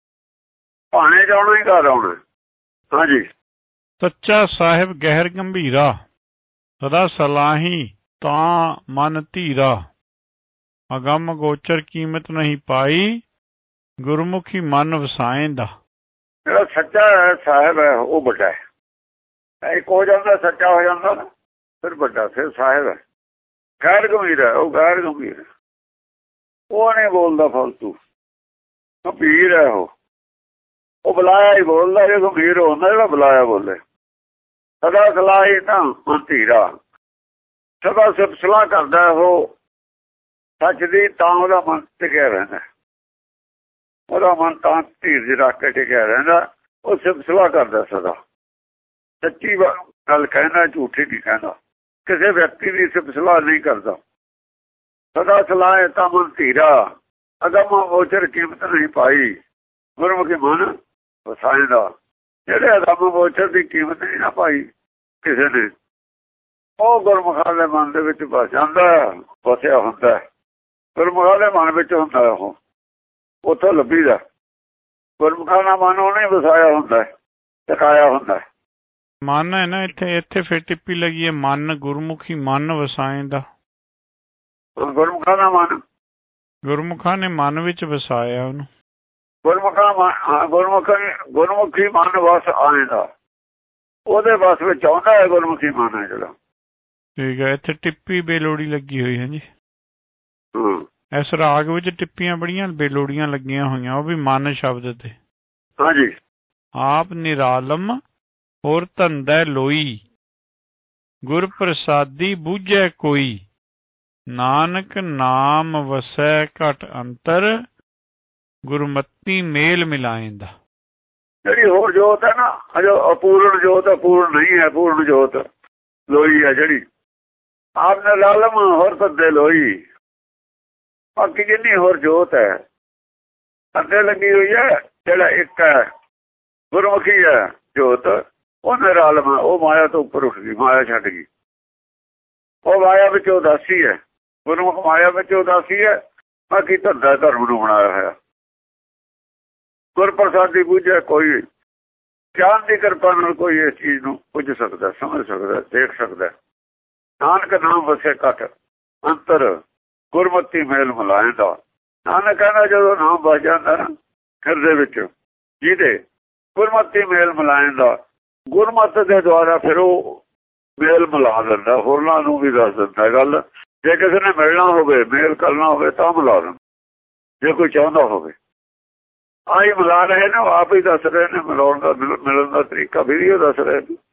ਪਾਣੇ 'ਚ ਆਉਣਾ ਹੀ ਘਰ ਆਉਣਾ। ਹਾਂਜੀ। ਸੱਚਾ ਸਾਹਿਬ ਗਹਿਰ ਗੰਭੀਰਾ, ਸਦਾ ਸਲਾਹੀ ਤਾਂ ਮਨ ਧੀਰਾ, ਅਗੰਮ ਗੋਚਰ ਕੀਮਤ ਨਹੀਂ ਪਾਈ, ਗੁਰਮੁਖੀ ਮਨ ਵਸਾਏਂਦਾ। ਜਿਹੜਾ ਸੱਚਾ ਸਾਹਿਬ ਹੈ ਉਹ ਵੱਡਾ ਹੈ। ਇੱਕ ਹੋ ਜਾਂਦਾ ਸੱਚਾ ਹੋ ਜਾਂਦਾ ਨਾ, ਫਿਰ ਵੱਡਾ, ਫਿਰ ਸਾਹਿਬ ਹੈ। ਗੈਰ ਗੰਭੀਰ ਹੈ, ਉਹ ਗੈਰ ਗੰਭੀਰ ਹੈ, ਉਹ ਨਹੀਂ ਬੋਲਦਾ ਫਾਲਤੂ, ਗੰਭੀਰ ਹੈ ਉਹ। ਉਹ ਬੁਲਾਇਆ ਹੀ ਬੋਲਦਾ, ਜੇ ਗੰਭੀਰ ਹੁੰਦਾ ਜਿਹੜਾ ਬੁਲਾਇਆ ਬੋਲੇ। ਸਦਾ ਸਲਾਹੀ ਤਾਂ ਮਨ ਧੀਰਾ, ਸਦਾ ਸਿਰਫ ਸਲਾਹ ਕਰਦਾ ਉਹ ਸੱਚ ਦੀ, ਤਾਂ ਉਹਦਾ ਮਨ ਟਿਕਿਆ ਰਹਿੰਦਾ। ਉਹਦਾ ਮਨ ਤਾਂ ਧੀਰਜ ਰੱਖ ਕੇ ਟਿਕਿਆ ਰਹਿੰਦਾ। ਉਹ ਸਿਰਫ ਸਲਾਹ ਕਰਦਾ, ਸਦਾ ਸੱਚੀ ਗੱਲ ਕਹਿੰਦਾ, ਝੂਠੀ ਨਹੀਂ ਕਹਿੰਦਾ। ਕਿਸੇ ਵਿਅਕਤੀ ਦੀ ਸਿਰਫ ਸਲਾਹ ਨਹੀਂ ਕਰਦਾ। ਸਦਾ ਸਲਾਹੇ ਤਾਂ ਮਨ ਧੀਰਾ ਅਗਮ ਗੋਚਰ ਕੀਮਤ ਨਹੀਂ ਪਾਈ ਗੁਰਮੁਖੀ ਮਨ ਵਸਾਏ ਦਾ। ਜਿਹੜੇ ਅਗਮ ਗੋਚਰ ਦੀ ਕੀਮਤ ਨਹੀਂ ਨਾ ਪਾਈ ਕਿਸੇ ਨੇ, ਉਹ ਗੁਰਮੁਖਾਂ ਦੇ ਮਨ ਦੇ ਵਿੱਚ ਵਸ ਜਾਂਦਾ, ਵਸਿਆ ਹੁੰਦਾ। ਗੁਰਮੁਖਾਂ ਦੇ ਮਨ ਵਿੱਚ ਹੁੰਦਾ, ਉਹ ਉੱਥੋਂ ਲੱਭੀਦਾ। ਗੁਰਮੁਖਾਂ ਦਾ ਮਨ ਉਹਨੇ ਵਸਾਇਆ ਹੁੰਦਾ, ਟਿਕਾਇਆ ਹੁੰਦਾ। ਮਨ ਹੈ ਨਾ ਇੱਥੇ, ਇੱਥੇ ਫਿਰ ਟਿੱਪੀ ਲੱਗੀ ਹੈ, ਮਨ ਗੁਰਮੁਖੀ ਮਨ ਵਸਾਏ ਦਾ। ਗੁਰਮੁਖਾਂ ਦਾ ਮਨ, ਗੁਰਮੁਖਾਂ ਨੇ ਮਨ ਵਿੱਚ ਵਸਾਇਆ ਉਹਨੂੰ। ਗੁਰਮੁਖਾਂ ਮਨ, ਗੁਰਮੁਖੀ ਗੁਰਮੁਖੀ ਮਨ ਵਸ ਆਏ ਦਾ, ਉਹਦੇ ਵਸ ਵਿੱਚ ਆਉਂਦਾ ਹੈ ਗੁਰਮੁਖੀ ਮਨ ਹੈ ਜਿਹੜਾ। ਠੀਕ ਹੈ, ਇੱਥੇ ਟਿੱਪੀ ਬੇਲੋੜੀ ਲੱਗੀ ਹੋਈ ਹੈ ਜੀ। ਹੂੰ, ਇਸ ਰਾਗ ਵਿੱਚ ਟਿੱਪੀਆਂ ਬੜੀਆਂ ਬੇਲੋੜੀਆਂ ਲੱਗੀਆਂ ਹੋਈਆਂ, ਉਹ ਵੀ ਮਨ ਸ਼ਬਦ ਤੇ। ਹਾਂਜੀ। ਆਪ ਨਿਰਾਲਮ ਹੋਰ ਧੰਦਾ ਲੋਈ, ਗੁਰ ਪ੍ਰਸਾਦੀ ਬੂਝੈ ਕੋਈ, ਨਾਨਕ ਨਾਮ ਵਸੈ ਘਟ ਅੰਤਰ, ਗੁਰਮਤੀ ਮੇਲ ਮਿਲਾਇਂਦਾ। ਜਿਹੜੀ ਹੋਰ ਜੋਤ ਹੈ ਨਾ, ਅਜੋ ਅਪੂਰਨ ਜੋਤ, ਅਪੂਰਨ ਨਹੀਂ ਹੈ, ਪੂਰਨ ਜੋਤ ਲੋਈ ਹੈ ਜਿਹੜੀ। ਆਪ ਨਿਰਾਲਮ ਹੋਰ ਧੰਦੇ ਲੋਈ, ਬਾਕੀ ਜਿੰਨੀ ਹੋਰ ਜੋਤ ਹੈ ਅੱਗੇ ਲੱਗੀ ਹੋਈ ਹੈ, ਜਿਹੜਾ ਇੱਕ ਹੈ ਗੁਰਮੁਖੀ ਹੈ ਜੋਤ, ਉਹ ਨਿਰਾਲਮ, ਉਹ ਮਾਇਆ ਤੋਂ ਉੱਪਰ ਉੱਠ ਗਈ, ਮਾਇਆ ਛੱਡ ਗਈ। ਉਹ ਮਾਇਆ ਵਿੱਚ ਉਦਾਸੀ ਹੈ, ਗੁਰਮੁਖ ਮਾਇਆ ਵਿੱਚ ਉਦਾਸੀ ਹੈ, ਬਾਕੀ ਧੰਦਾ ਧਰਮ ਨੂੰ ਬਣਾਇਆ ਹੋਇਆ। ਗੁਰ ਪ੍ਰਸਾਦੀ ਬੂਝੇ ਕੋਈ, ਗਿਆਨ ਦੀ ਕਿਰਪਾ ਨਾਲ ਕੋਈ ਇਸ ਚੀਜ਼ ਨੂੰ ਪੁੱਜ ਸਕਦਾ, ਸਮਝ ਸਕਦਾ, ਦੇਖ ਸਕਦਾ। ਨਾਨਕ ਨਾਮ ਵਸੇ ਘਟ ਅੰਤਰ, ਗੁਰਮਤੀ ਮੇਲ ਮਿਲਾਏ ਦਾ। ਨਾਨਕ ਕਹਿੰਦਾ ਜਦੋਂ ਨਾਮ ਵਸ ਜਾਂਦਾ ਨਾ ਹਿਰਦੇ ਵਿੱਚ ਜਿਹਦੇ, ਗੁਰਮਤੀ ਮੇਲ ਮਿਲਾਏ ਦਾ, ਗੁਰਮਤ ਦੇ ਦੁਆਰਾ ਫਿਰ ਉਹ ਮੇਲ ਮਿਲਾ ਦਿੰਦਾ, ਹੋਰਨਾਂ ਨੂੰ ਵੀ ਦੱਸ ਦਿੰਦਾ ਗੱਲ। ਜੇ ਕਿਸੇ ਨੇ ਮਿਲਣਾ ਹੋਵੇ, ਮੇਲ ਕਰਨਾ ਹੋਵੇ ਤਾਂ ਮਿਲਾ ਦਿੰਦਾ, ਜੇ ਕੋਈ ਚਾਹੁੰਦਾ ਹੋਵੇ। ਆਹੀ ਮਿਲਾ ਰਹੇ ਨੇ, ਆਪ ਹੀ ਦੱਸ ਰਹੇ ਨੇ ਮਿਲਾਉਣ ਦਾ, ਮਿਲਣ ਦਾ ਤਰੀਕਾ ਵੀ ਉਹ ਦੱਸ ਰਹੇ ਨੇ।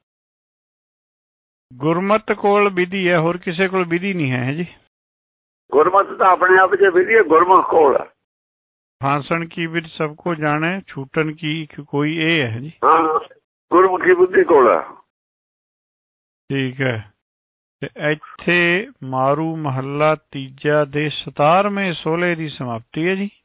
ਗੁਰਮਤ ਕੋਲ ਵਿਧੀ ਹੈ, ਹੋਰ ਕਿਸੇ ਕੋਲ ਵਿਧੀ ਨਹੀਂ ਹੈ ਜੀ। ਗੁਰਮਤ ਤਾਂ ਆਪਣੇ ਆਪ 'ਚ ਵਿਧੀ ਹੈ, ਗੁਰਮੁਖ ਕੋਲ ਹੈ। ਫਾਂਸਣ ਕੀ ਵਿਧ ਸਭ ਕੋ ਜਾਣੇ, ਛੂਟਣ ਕੀ ਕੋਈ ਇਹ ਹੈ ਜੀ। ਹਾਂ, ਗੁਰਮੁਖੀ ਬੁੱਧੀ ਕੋਲ ਹੈ। ਠੀਕ ਹੈ। ਤੇ ਇੱਥੇ ਮਾਰੂ ਮਹੱਲਾ ਤੀਜਾ ਦੇ ਸਤਾਰਵੇਂ ਸੋਲੇ ਦੀ ਸਮਾਪਤੀ ਹੈ ਜੀ।